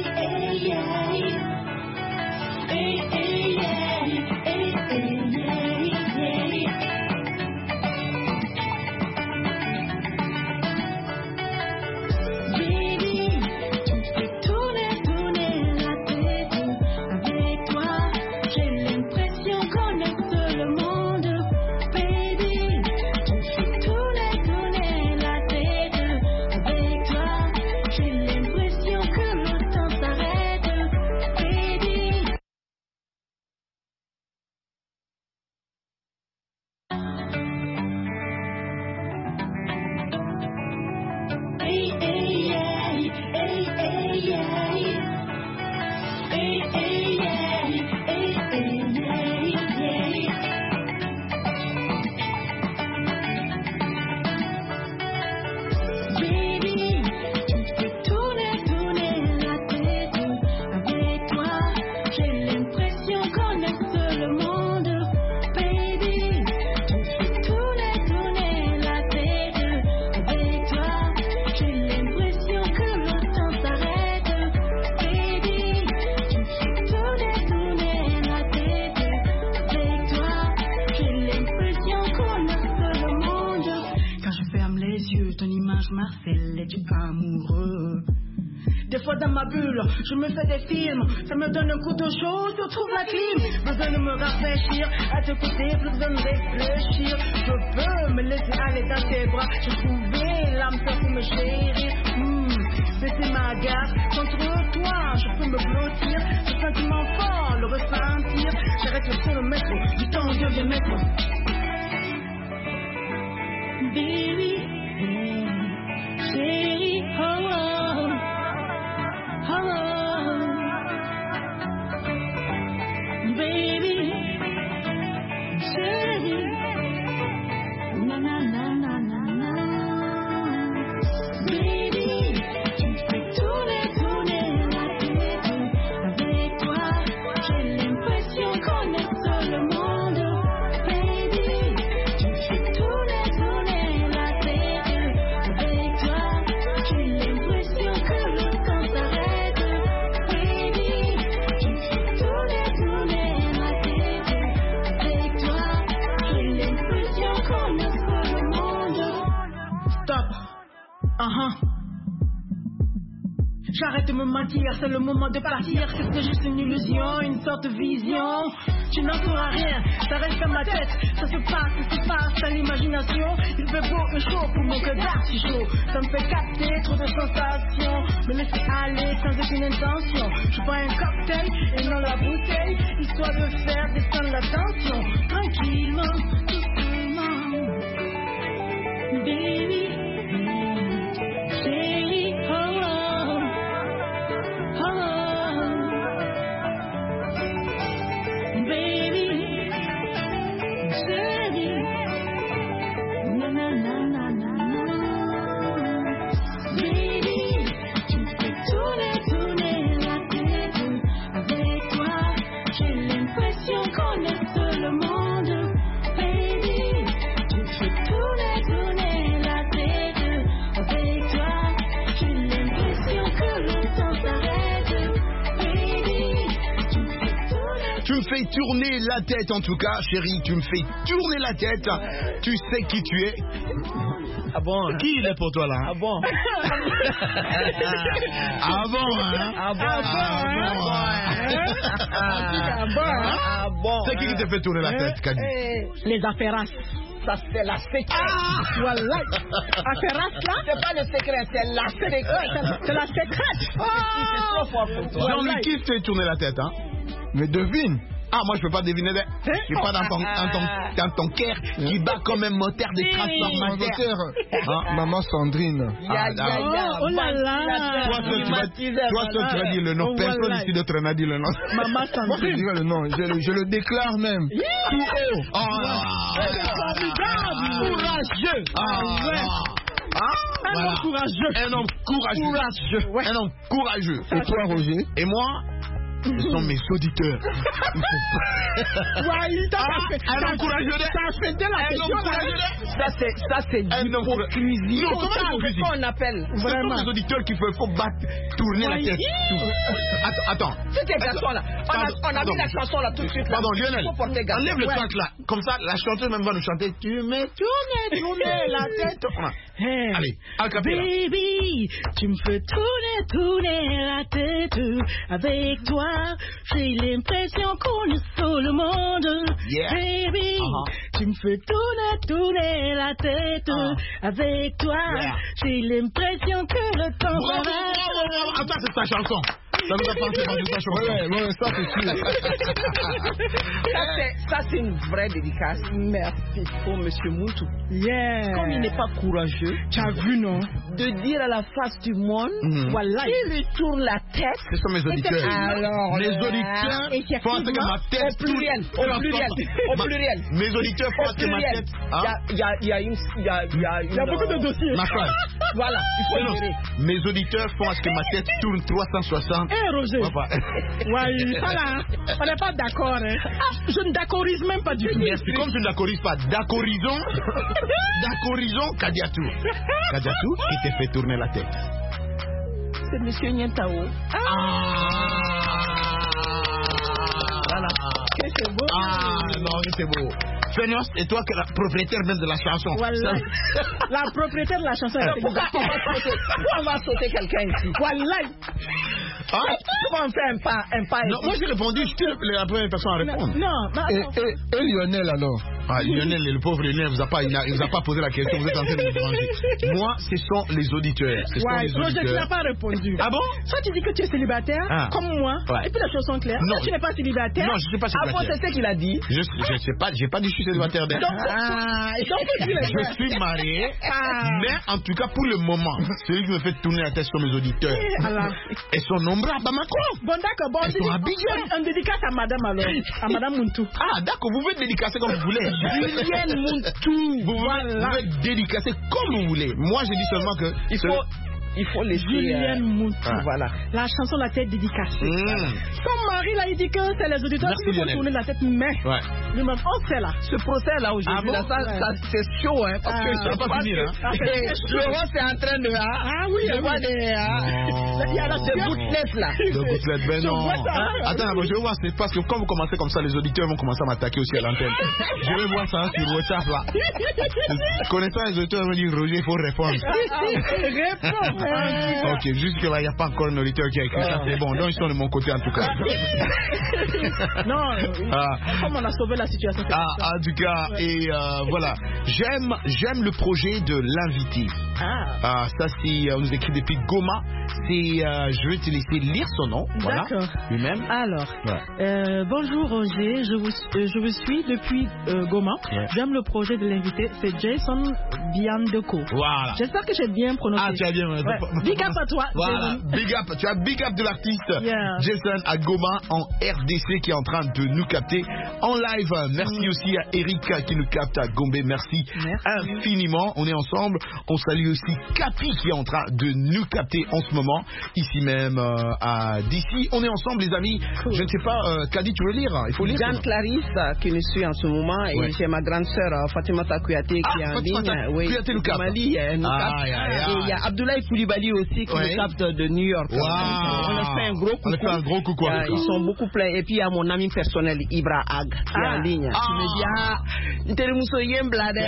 Dans ma bulle, je me fais des films, ça me donne un coup de chaud, je trouve la clim. Besoin de me rafraîchir, à te côté, plus besoin de réfléchir. Je peux me laisser aller dans tes bras, j'ai trouvé l'âme sœur pour me chérir. Baisser ma garde, contre toi, je peux me blottir. Ce sentiment fort, le ressentir. J'arrête le chronomètre, du temps devient maître. Baby, chérie, oh. J'arrête de me mentir, c'est le moment de partir. C'était juste une illusion, une sorte de vision. Tu n'en sauras rien, ça reste dans ma tête. Ça se passe à l'imagination. Il fait beau et chaud pour mon cœur d'artichaut. Ça me fait capter trop de sensations. Me laisser aller sans aucune intention. Je bois un cocktail et non la bouteille, histoire de faire descendre la tension. Tranquillement, doucement. Baby, chérie, oh, oh, oh. Baby, chérie, na na na na na na. Baby, tu me fais tourner la tête. Avec toi, j'ai l'impression qu'on est seul le monde. Baby, tu me fais tourner la tête. Avec toi, j'ai l'impression que le temps s'arrête. Baby, tu me fais tourner la tête en tout cas, chérie, tu me fais tourner la tête. Tu sais qui tu es. Ah bon? Qui il est pour toi là? Ah bon? Ah bon, hein? Ah bon? C'est qui te fait tourner la tête, Kadi? Les affaires. Ça c'est la secret. Voilà. Affaires là? C'est pas le secret, c'est la secret. C'est la secret. C'est trop fort pour toi. Jean-Luc, qui te fait tourner la tête, hein? Mais devine. Ah, moi je peux pas deviner. Je suis pas dans ton cœur qui bat comme un moteur de transformateur. Maman Sandrine. Oh là là. Toi seul tu vas dire le nom. Personne ici d'autre n'a dit le nom. Maman Sandrine. Moi je dirais le nom. Je le déclare même. Tout haut. Courageux. Un homme courageux. Un homme courageux. Un homme courageux. Et toi, Roger? Et moi? Ce sont mes auditeurs. Un homme courageux. Ça a fait de la question. Ça c'est l'hypocrisie. Non, comment l'hypocrisie? On appelle. Ce sont mes auditeurs qui faut battre, tourner la tête. Attends. C'était garçon là. On a mis la chanson là tout de suite. Pardon, Lionel. Enlève le track là. Comme ça, la chanteuse même va nous chanter. Tu me tourner la tête. Allez, à capella. Baby, tu me fais tourner la tête. Avec toi, j'ai l'impression qu'on est sur le monde. Yeah. Baby, tu me fais tourner la tête. Avec toi, j'ai l'impression que le temps s'arrête. Attends, c'est ta chanson. Ça nous a pensé par ta chanson. Ouais, ça c'est sûr. Ça c'est une vraie dédicace. Merci pour Monsieur Moutou. Yeah. Comme il n'est pas courageux, tu as vu, non? De dire à la face du monde, voilà, il lui tourne la tête. Ce sont mes auditeurs. Alors, mes auditeurs pensent que ma tête. Au pluriel. Mes auditeurs pensent que ma tête. Il y a beaucoup de dossiers. Ma phrase. Voilà, il faut gérer. Mes auditeurs pensent que ma tête tourne 360. Roger. Voilà. On n'est pas d'accord. Hein. Je ne d'accorise même pas du tout. Merci. Comme je ne d'accorise pas, d'accorisons Kadiatou. Kadiatou qui te fait tourner la tête. C'est Monsieur Nientao. Voilà. C'est beau. Non, c'est beau. Fenos, et toi, la propriétaire même de la chanson. Voilà. La propriétaire de la chanson. Pourquoi on va sauter quelqu'un ici? Voilà. Comment on fait un pas? Non, moi j'ai répondu, je suis la première personne à répondre. Non. Et Lionel alors? Lionel, le pauvre Lionel, il vous a pas posé la question, vous êtes en train de me déranger. Moi, ce sont les auditeurs. Roger, tu n'as pas répondu. Ah bon? Soit tu dis que tu es célibataire, comme moi, et puis les choses sont claires. Non, tu n'es pas célibataire. Non, je ne suis pas célibataire. Ah bon, c'est ce qu'il a dit? Je sais pas, j'ai pas dit que je suis célibataire. Donc, je suis marié, mais en tout cas, pour le moment, celui qui me fait tourner la tête sur mes auditeurs. Elles sont nombreux à Bamako. Bon, d'accord, elles sont à Bidjan. On dédicace à madame alors, à madame Muntu. Ah, d'accord, vous pouvez dédicacer comme vous voulez. Julienne Muntu. Vous pouvez dédicacer comme vous voulez. Moi, je dis seulement que il faut laisser Julienne Muntu. Voilà. La chanson La tête dédicacée. Comme Marie là, il dit que c'est les auditeurs qui vont tourner la tête, mais le même c'est là. Ce procès là aujourd'hui, ça c'est chaud, hein, parce que je sais pas finir. Le rose est en train de je vois des gouttelettes là. Des gouttelettes, ben non. Attends, je vais voir, c'est parce que quand vous commencez comme ça, les auditeurs vont commencer à m'attaquer aussi à l'antenne. Je vais voir ça sur WhatsApp là. Connaissant les auditeurs, ils vont dire Roger, il faut répondre. Réponds. Ok, jusque-là, il n'y a pas encore un auditeur qui a écrit ça. C'est bon, donc ils sont de mon côté en tout cas. Non, comme on a sauvé la situation. En tout cas, et voilà. J'aime le projet de l'invité. Ça, c'est, on nous écrit depuis Goma. Je vais te laisser lire son nom. Voilà. D'accord. Lui-même. Alors, bonjour Roger, je vous suis depuis Goma. J'aime le projet de l'invité. C'est Jason Biandeko. Voilà. J'espère que j'ai bien prononcé. Tu as bien. Big up à toi. Voilà. Big up. Tu as big up de l'artiste Jason à Goma en RDC qui est en train de nous capter en live. Merci aussi à Erika qui nous capte à Gombe. Merci infiniment. On est ensemble. On salue aussi Capi qui est en train de nous capter en ce moment ici même à DC. On est ensemble les amis. Je ne sais pas, Kadi, tu veux lire? Il faut lire. Jeanne Clarisse qui nous suit en ce moment et j'ai ma grande sœur Fatimata Kouyaté qui est en ligne. Kouyaté nous capte. Mali, nous capte. Et il y a Abdoulaye Koulibaly aussi qui nous capte de New York. On a fait un gros coucou. Ils sont beaucoup pleins. Et puis il y a mon ami personnel Ibra Ag qui est en ligne. Qui me dit Nteremuso Yemblade.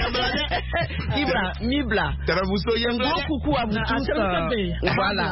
Ibra Mibla. Un gros coucou à vous tous. Voilà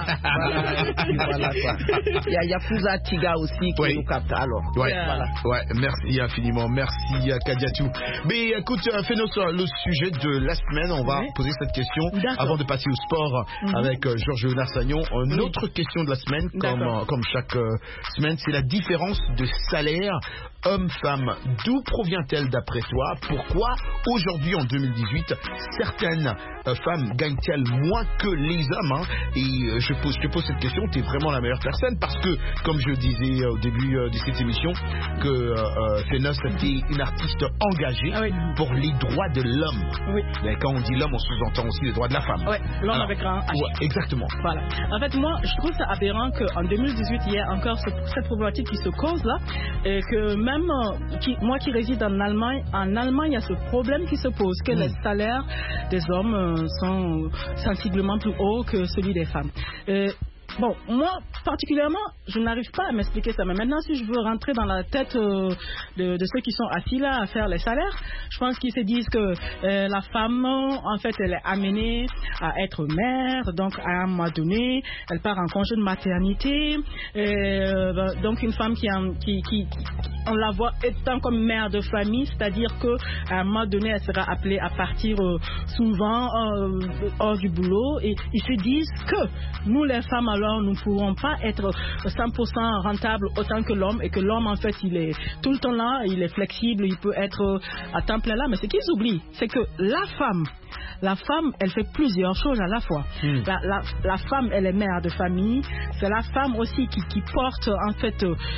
quoi. Il y a Yakuza Tiga aussi qui nous capte. Alors, voilà. Merci infiniment. Merci Kadiatou. Mais écoute, fais-nous le sujet de la semaine. On va poser cette question avant de passer au sport avec Georges Narsagnon. Une autre question de la semaine, comme chaque semaine, c'est la différence de salaire homme-femme. D'où provient-elle d'après toi? Pourquoi aujourd'hui en 2018 certaines femmes gagnent-elles moins que les hommes Et je te pose cette question, tu es vraiment la meilleure personne parce que, comme je disais au début de cette émission, que Fénos était une artiste engagée pour les droits de l'homme. Mais quand on dit l'homme, on sous-entend aussi les droits de la femme. L'homme avec un H. Exactement. Voilà. En fait, moi, je trouve ça aberrant qu'en 2018, il y a encore cette problématique qui se cause là, et que même moi qui réside en Allemagne, il y a ce problème qui se pose, que les salaires des hommes sont sensiblement plus hauts que celui des femmes. Bon, moi, particulièrement, je n'arrive pas à m'expliquer ça. Mais maintenant, si je veux rentrer dans la tête de ceux qui sont assis là à faire les salaires, je pense qu'ils se disent que la femme, en fait, elle est amenée à être mère. Donc, à un moment donné, elle part en congé de maternité. Donc, une femme on la voit étant comme mère de famille, c'est-à-dire qu'à un moment donné, elle sera appelée à partir souvent hors du boulot. Et ils se disent que nous, les femmes, alors nous ne pourrons pas être 100% rentables autant que l'homme, et que l'homme en fait il est tout le temps là, il est flexible, il peut être à temps plein là, mais ce qu'ils oublient, c'est que la femme elle fait plusieurs choses à la fois. La femme elle est mère de famille, c'est la femme aussi qui porte en fait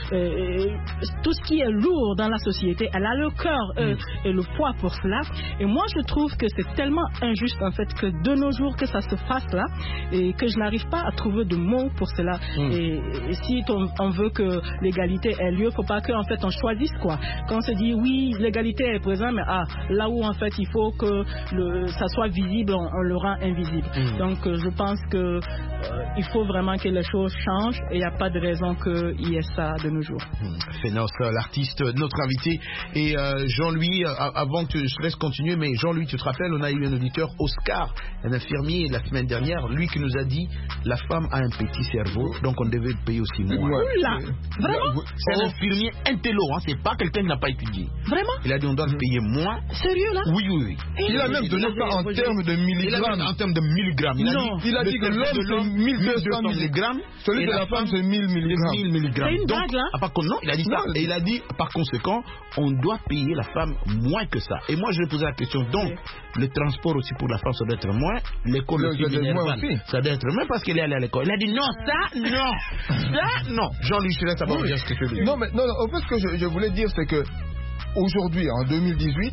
tout ce qui est lourd dans la société, elle a le cœur et le poids pour cela, et moi je trouve que c'est tellement injuste en fait que de nos jours que ça se fasse là, et que je n'arrive pas à trouver de mots pour cela. Et si on veut que l'égalité ait lieu, faut pas qu'en fait on choisisse quoi. Quand on se dit oui, l'égalité est présente, mais là où en fait il faut que ça soit visible, on le rend invisible. Donc je pense que il faut vraiment que les choses changent, et il n'y a pas de raison qu'il y ait ça de nos jours. Fénos, l'artiste, notre invité, et Jean-Louis, avant que je te laisse continuer, mais Jean-Louis, tu te rappelles, on a eu un auditeur, Oscar, un infirmier la semaine dernière, lui qui nous a dit la femme a un petit cerveau, donc on devait le payer aussi moins. Vraiment? C'est un infirmier intello, c'est pas quelqu'un qui n'a pas étudié. Vraiment? Il a dit on doit le payer moins. Sérieux là? Oui. Il a même donné ça en termes de milligrammes. En termes de milligrammes. Il a dit que l'homme c'est 1200 milligrammes, celui de la femme c'est 1000 milligrammes. C'est une blague là? Non, il a dit ça. Et il a dit par conséquent, on doit payer la femme moins que ça. Et moi je lui ai posé la question, donc le transport aussi pour la femme ça doit être moins, l'école aussi ça doit être moins parce qu'elle est allée à l'école. Il a dit non. Jean-Louis, je te laisse savoir dire ce que tu veux dire. Non, en fait, ce que je voulais dire, c'est que aujourd'hui, en 2018,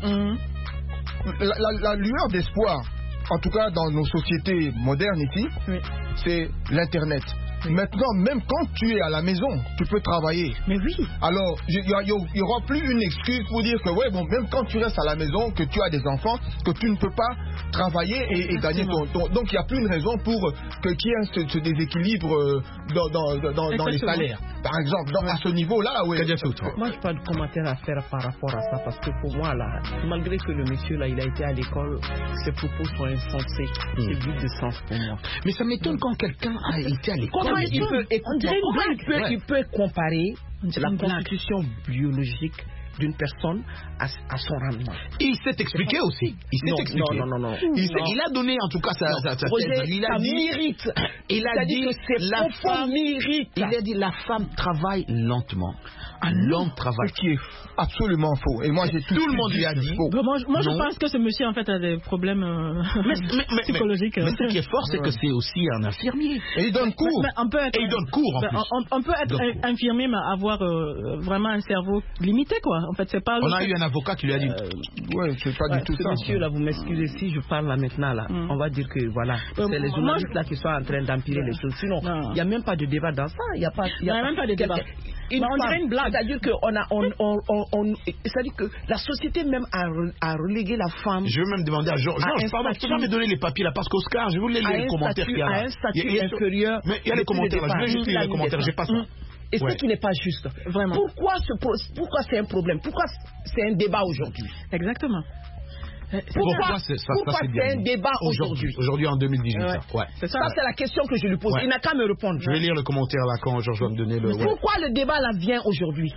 la lueur d'espoir, en tout cas dans nos sociétés modernes ici, c'est l'Internet. Maintenant, même quand tu es à la maison, tu peux travailler. Mais oui. Alors, il n'y aura plus une excuse pour dire que, ouais, bon, même quand tu restes à la maison, que tu as des enfants, que tu ne peux pas travailler et gagner ton... Donc, il n'y a plus une raison pour qu'il y ait ce déséquilibre dans les salaires. Par exemple, donc, à ce niveau-là, oui. Moi, je n'ai pas de commentaire à faire par rapport à ça, parce que pour moi, là, malgré que le monsieur, là, il a été à l'école, ses propos sont insensés. C'est vide de sens pour moi. Mais ça m'étonne quand quelqu'un a été à l'école. Comment il peut comparer la constitution biologique d'une personne à son rendement? Il s'est expliqué aussi. Il s'est expliqué. Non. Il a donné en tout cas sa Roger, thèse. Il a dit, mérite. Il a dit que la femme mérite. Il a dit la femme travaille lentement. L'homme travaille. Ce qui est absolument faux. Et moi, tout le monde lui a dit. Moi, je pense que ce monsieur en fait a des problèmes psychologiques. Mais ce qui est fort, c'est que c'est aussi un infirmier. Et il donne cours. Et il donne cours en plus. On peut être infirmier mais avoir vraiment un cerveau limité, quoi. En fait, c'est pas. On a eu un avocat qui lui a dit. Ouais, c'est pas du tout ça. Monsieur là, vous m'excusez si je parle là maintenant là. On va dire que voilà, c'est les journalistes là qui sont en train d'empirer les choses. Sinon, il n'y a même pas de débat dans ça. Il n'y a même pas de débat. On dirait une blague. C'est-à-dire que c'est-à-dire que la société même a relégué la femme. Je veux même demander à Georges. Pardon, tu vas me donner les papiers là parce qu'Oscar, je voulais lire les commentaires qu'il y a là. À un statut inférieur. Mais il y a les commentaires là. Je vais juste lire les commentaires. J'ai pas ça. Et ce qui n'est pas juste. Vraiment. Pourquoi c'est un problème? Pourquoi c'est un débat aujourd'hui? Exactement. Pourquoi c'est un débat aujourd'hui? Aujourd'hui en 2018. Ouais. Ça, c'est la question que je lui pose. Il n'a qu'à me répondre. Je vais lire le commentaire là quand Georges va me donner le. Pourquoi le débat là vient aujourd'hui?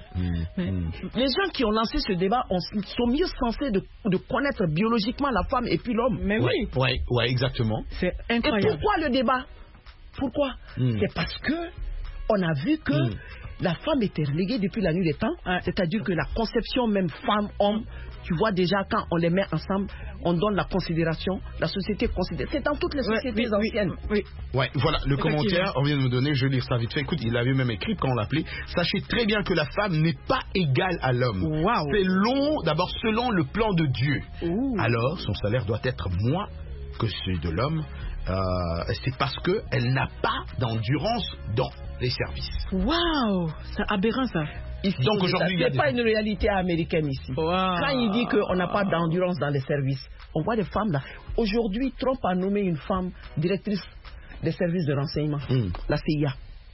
Les gens qui ont lancé ce débat sont mieux censés de connaître biologiquement la femme et puis l'homme. Mais oui. Ouais, exactement. C'est incroyable. Et pourquoi le débat? Pourquoi? C'est parce que on a vu que la femme était reléguée depuis la nuit des temps. C'est-à-dire que la conception même femme-homme, tu vois déjà quand on les met ensemble, on donne la considération, la société considère. C'est dans toutes les sociétés anciennes. Ouais, voilà, le commentaire, on vient de me donner, je vais lire ça vite fait. Écoute, il l'avait même écrit quand on l'appelait. Sachez très bien que la femme n'est pas égale à l'homme. Wow. C'est long, d'abord selon le plan de Dieu. Alors, son salaire doit être moins que celui de l'homme. C'est parce qu'elle n'a pas d'endurance dans les services. Waouh, c'est aberrant ça. Ici, donc aujourd'hui, c'est pas une réalité américaine ici. Quand il dit qu'on n'a pas d'endurance dans les services, on voit des femmes là. Aujourd'hui, Trump a nommé une femme directrice des services de renseignement, la CIA.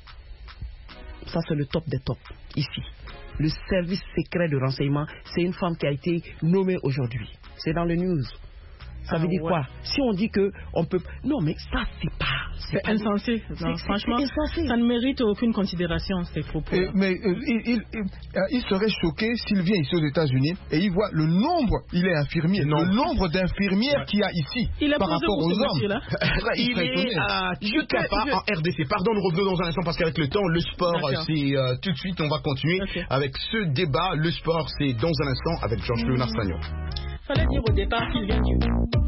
Ça, c'est le top des tops ici. Le service secret de renseignement, c'est une femme qui a été nommée aujourd'hui. C'est dans le news. Ça veut dire quoi? Si on dit que on peut... Non, mais ça, c'est insensé. Non, franchement, insensé. Ça ne mérite aucune considération, ces propos. Mais il serait choqué s'il vient ici aux États-Unis et il voit le nombre, il est infirmier, le nombre d'infirmières qu'il y a ici par rapport aux hommes. Il est à Chicapa en RDC. Pardon, nous revenons dans un instant parce qu'avec le temps, le sport, c'est tout de suite, on va continuer avec ce débat. Le sport, c'est dans un instant avec Georges Léonard Sagnon. Fallait dire au départ qu'il vient du...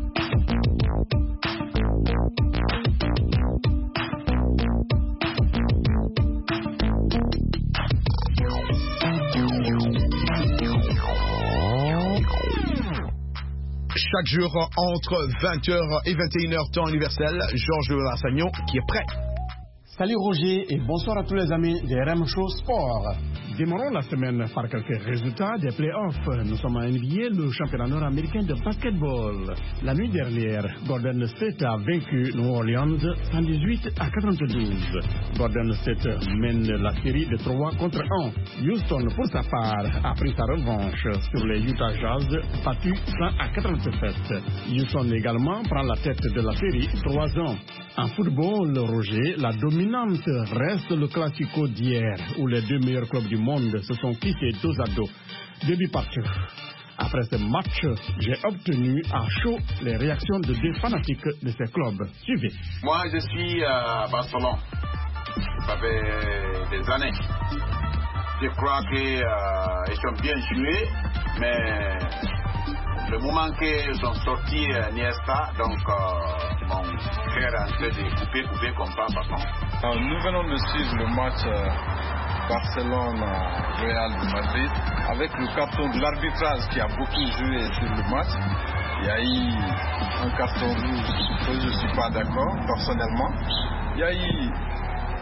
Chaque jour entre 20h et 21h temps universel, Georges Léonard Sagnon qui est prêt. Salut Roger et bonsoir à tous les amis de RM Show Sport. Démarrons la semaine par quelques résultats des playoffs. Nous sommes à NBA, le championnat nord-américain de basketball. La nuit dernière, Golden State a vaincu New Orleans 118-92. Golden State mène la série de 3-1. Houston, pour sa part, a pris sa revanche sur les Utah Jazz, battus 100-87. Houston également prend la tête de la série 3-1. En football, Roger, la dominante reste le classico d'hier, où les deux meilleurs clubs du monde se sont quittés dos à dos. Début partout. Après ce match, j'ai obtenu à chaud les réactions de deux fanatiques de ces clubs. Suivez. Moi, je suis à Barcelone. Ça fait des années. Je crois qu'ils ont bien joué, mais le moment qu'ils ont sorti Niesta, donc mon cœur est en train de couper comme ça, par Nous venons de suivre le match Barcelone-Real de Madrid avec le carton de l'arbitrage qui a beaucoup joué sur le match. Il y a eu un carton rouge que je ne suis pas d'accord personnellement. Il y a eu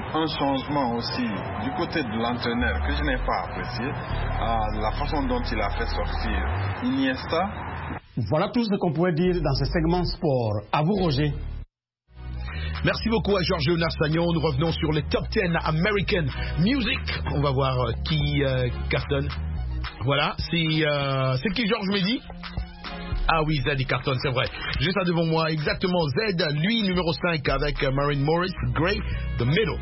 un changement aussi du côté de l'entraîneur que je n'ai pas apprécié, la façon dont il a fait sortir Iniesta. Voilà tout ce qu'on pouvait dire dans ce segment sport. À vous, Roger. Merci beaucoup à Georges Narsagnon. Nous revenons sur les top 10 American Music. On va voir qui cartonne. Voilà, c'est qui Georges Mehdi? Ah oui, Z, il cartonne, c'est vrai. J'ai ça devant moi, exactement. Z, lui, numéro 5 avec Maren Morris, Grey, The Middle.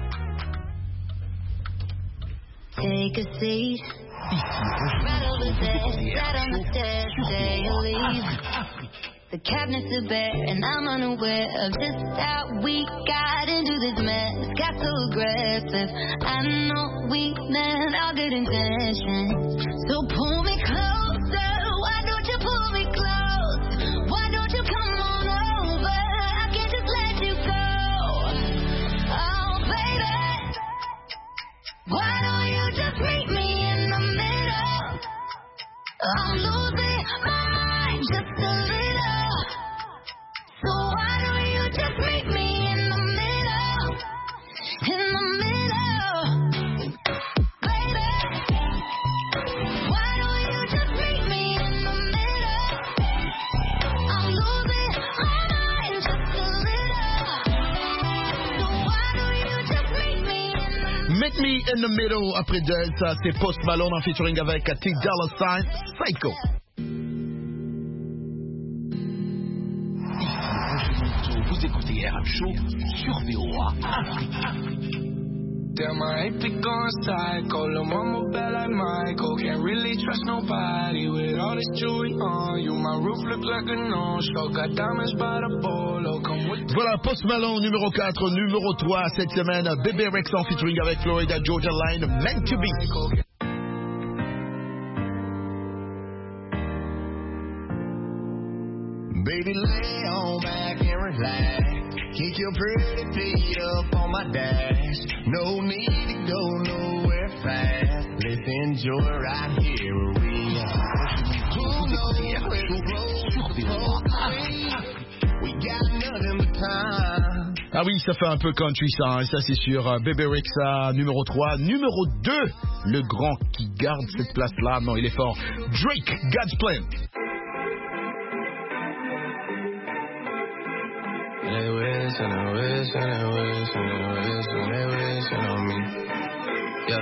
Take a seat. Right over there, sat on the stairs, say you leave. The cabinets are bare, and I'm unaware of just how we got into this mess. Got so aggressive. I know we meant all good intentions. So pull me closer. Why don't you pull me close? Why don't you come on over? I can't just let you go. Oh, baby. Why don't you just meet me in the middle? I'm losing my mind just a little. So why don't you just meet me in the middle? In the middle. Baby. Why don't you just meet me in the middle? I'm losing my mind just a little. So why don't you just meet me in the middle? Meet Me in the Middle, après Dell, ça c'est Post Malone en featuring avec T Dolla $ign, Psycho. Vous écoutez RM Show sur VOA Afrique. Damn, I ain't been going psycho. Lil' mama bad like Michael. Can't really trust nobody with all this jewelry on you. My roof look like a no-show. Got diamonds by the bolo. Come with Voilà, Post Malone, numéro 4, numéro 3 cette semaine, Bébé Rex en featuring avec Florida Georgia Line, Meant to Be. Baby, lay on back and relax. Kick your pretty feet up on my dash. No need to go nowhere fast. Let's enjoy right here where we are. Who knows where the road we got nothing but time. Ah oui, ça fait un peu country ça, hein, ça c'est sûr. Bébé Rexa, numéro 3. Numéro 2, le grand qui garde cette place-là. Non, il est fort. Drake, God's Plan. They wish and they wish and they wish and they wish and they wish on me. Yeah.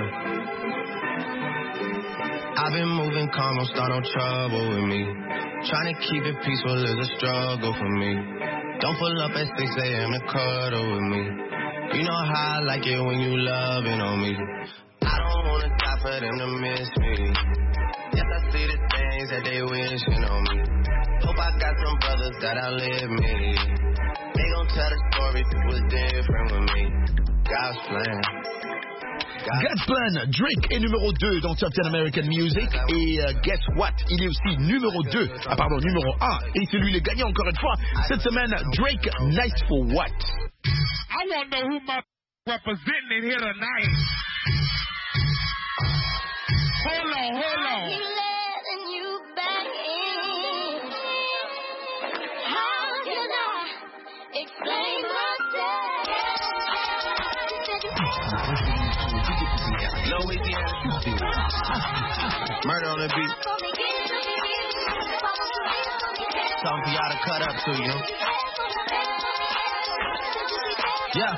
I've been moving calm, don't start no trouble with me. Trying to keep it peaceful is a struggle for me. Don't pull up at 6 a.m. to cuddle with me. You know how I like it when you loving on me. I don't wanna die for them to miss me. Yes, I see the things that they wishing on me. Hope I got some brothers that outlive me. They gon' tell the story that was different with me. God's plan. God's Plan, Drake est numéro 2 dans Top 10 American Music. Et guess what? Il est aussi numéro 2, numéro 1. Et c'est lui le gagnant encore une fois. Cette semaine, Drake, Nice for What? I want to know who my representing here tonight. Hold on. Explain myself. Murder on the beat. Something for y'all to cut up to, you know? Yeah.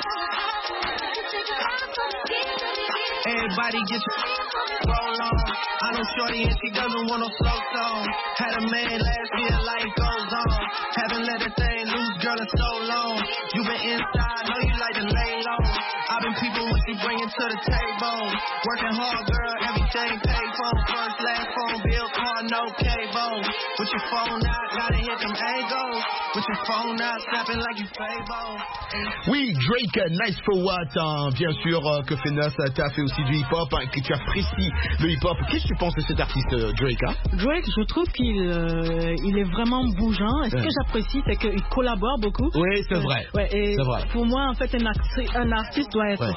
Everybody get your roll on. I know shorty and she doesn't want no slow song. Had a man last year, life goes on. Haven't let that thing loose, girl, in so long. You been inside, know you like to lay low. I've been people what you bringing to the table. Working hard, girl, everything paid for. First, last phone bill, car, no cable. With your phone out, gotta hit them angles. With your phone out, snapping like you Fable. Oui, Drake, Nice for What, hein, bien sûr que Finesse t'a fait aussi du hip-hop, hein, que tu apprécies le hip-hop. Qu'est-ce que tu penses de cet artiste Drake, hein? Drake, je trouve qu'il est vraiment bougeant. Et ce que j'apprécie, c'est qu'il collabore beaucoup. Oui, c'est vrai. Ouais, et c'est vrai. Pour moi, en fait, un artiste doit être flexible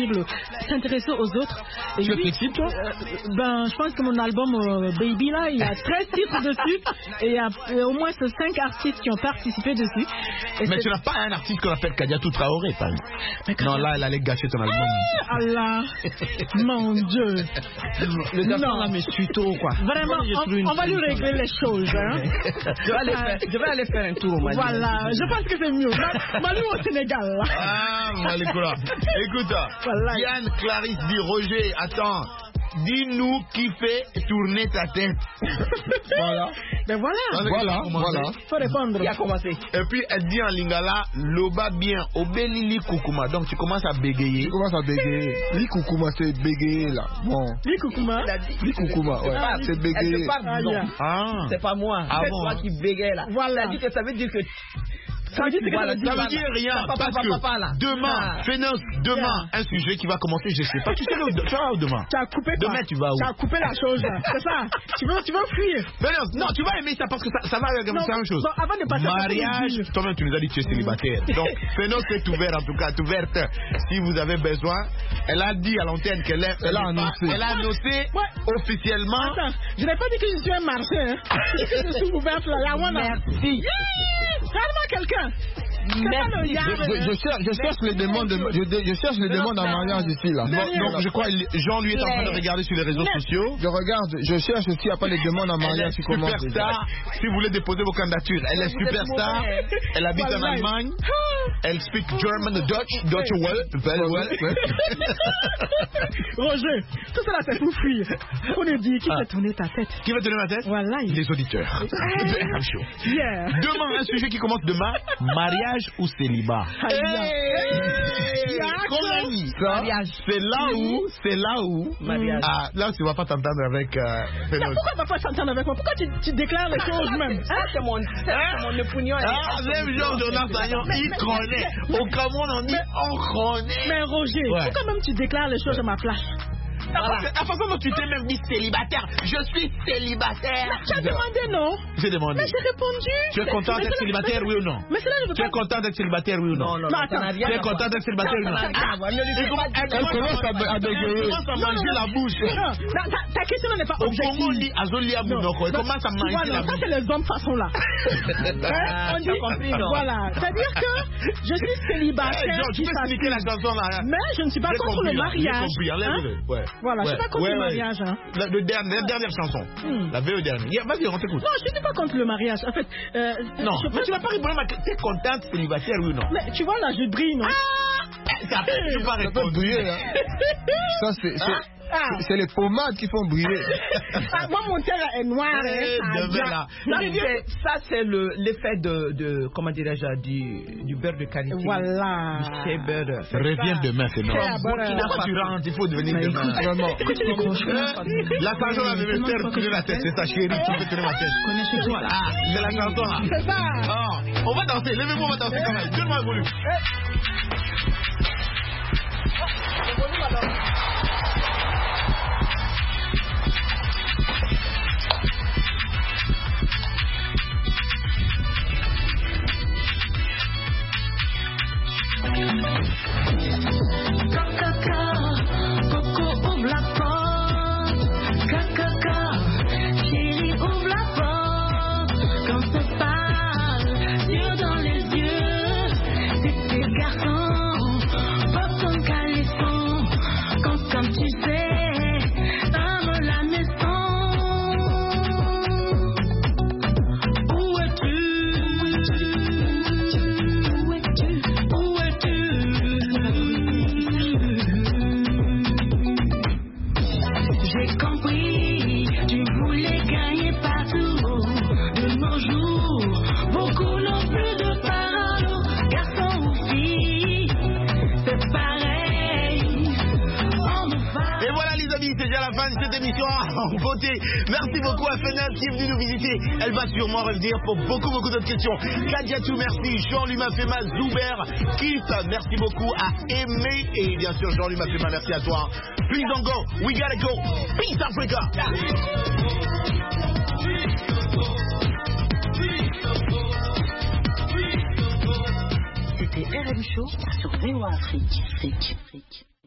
possible s'intéresser aux autres. Et tu es flexible, toi? Je pense que mon album Baby, là, il y a 13 titres dessus et il y a au moins 5 artistes qui ont participé dessus. Et mais tu n'as pas un artiste qu'on appelle Kadiatou Traoré, par exemple. Non, là, elle allait gâcher ton album. Allah, mon Dieu. Le garçon là me suit trop, quoi. Vraiment, on va lui régler les choses. Hein. je vais aller faire un tour au Mali. Voilà, je pense que c'est mieux. Mali au Sénégal. Là. Ah, Malikola. Écoute, voilà. Yann Clarisse dit Roger, attends. Dis-nous qui fait tourner ta tête. Voilà. Ben voilà. Faut répondre. Qui a commencé. Et puis elle dit en lingala, loba bien, obélili koukouma. Donc tu commences à bégayer. Li koukouma, c'est bégayer là. Bon. Li koukouma. Li koukouma, ouais. C'est bégayer. C'est pas moi. C'est toi qui bégaye là. Voilà. Ça dit que ça veut dire que. Ça veut dire rien, parce que demain, Fénos, un sujet qui va commencer, je sais pas. Tu sais où demain? Tu as coupé quoi? Demain, tu vas où? Tu as coupé la chose, c'est ça. Tu veux fuir? Fénos, non, tu vas aimer ça parce que ça va comme ça, une chose. Bon, avant de passer mariage, toi-même, tu nous as dit que tu es célibataire. Donc, Fénos est ouvert, en tout cas, ouverte. Si vous avez besoin, elle a dit à l'antenne qu'elle a annoncé officiellement. Attends, je n'ai pas dit que je suis un marché. Je suis ouverte là. Merci. Regarde-moi quelqu'un. Merci. Je cherche les demandes en mariage ici là. Donc je crois Jean lui est en train de regarder sur les réseaux sociaux. Je regarde, je cherche s'il n'y a pas les demandes en mariage qui commencent. Elle est superstar. Si vous voulez déposer vos candidatures, elle est superstar. Elle habite en Allemagne. Elle speak German, Dutch well, very well. Roger, tout ça là c'est pour fuir. On nous dit qui fait tourner ta tête. Qui va tourner ma tête? Voilà. Les auditeurs. Demain un sujet qui commence demain. Mariage ou célibat? Mariage. C'est là où mariage. Ah, là tu vas pas t'entendre avec Pourquoi tu vas pas t'entendre avec moi? Pourquoi tu déclares les choses même? C'est mon opinion. Même Jonas Agnon, il connaît. Au Cameroun on dit on connaît. Mais Roger, pourquoi même tu déclares les choses à ma place? La façon dont tu t'es même dit célibataire. Je suis célibataire. Tu as demandé non? J'ai demandé. Mais j'ai répondu. Tu es content d'être célibataire, oui ou non? Mais c'est là je veux Tu es content d'être célibataire, oui ou non? Non, attends. Tu es content d'être célibataire, oui ou non? Elle commence à bégayer. Elle commence à manger la bouche. Ta question n'est pas objective. Au Congo, on dit Azolia Mounoko. Elle commence à manger la bouche. Ça, c'est les hommes façon là. On dit compris, non? Voilà. C'est-à-dire que je suis célibataire. Tu peux expliquer la chanson là. Mais je ne suis pas contre le mariage. Voilà, je suis pas contre le mariage. La dernière chanson. La VE dernière. Vas-y, on t'écoute. Non, je ne suis pas contre le mariage. En fait, non, mais tu vas pas répondre à ma question. Tu es contente célibataire, oui ou non? Mais tu vois là, je brille, non? Ça peut pas répondre. Ça, c'est les pommades qui font briller. Moi, mon terre est noir. Ça, c'est l'effet de comment dirais-je, du beurre de qualité. Voilà. Du beurre. Reviens demain, c'est non. Pourquoi tu rentres? Il faut devenir demain. Vraiment. La chanson là devait faire tourner la tête. C'est ta chérie qui fait tourner ma tête. Connais-tu toi là? C'est la chanson là. C'est ça. On va danser. Levez-vous, on va danser quand même. Donne-moi le volume. Coco, ouvre la porte. Caca, chérie, ouvre la porte. Quand on se parle, yeux dans les yeux, c'est tes garçons, pas ton caleçon. Comme tu sais, ame la maison. Où es-tu? Où es-tu? Où es-tu? J'ai compris, tu voulais gagner partout. De nos jours, beaucoup n'ont plus de paroles. Garçon ou fille, c'est pareil. Et voilà les amis, c'est déjà la fin de cette émission en beauté. Merci beaucoup à Fenel qui est venue nous visiter. Elle va sûrement revenir pour beaucoup d'autres questions. Kadiatou, merci. Jean-Louis Mafema, Zuber, Keith, merci beaucoup à Aimé. Et bien sûr, Jean-Louis Mafema, merci à toi. Please don't go, we gotta go. Peace Africa. C'était RM Show sur VOA Afrique.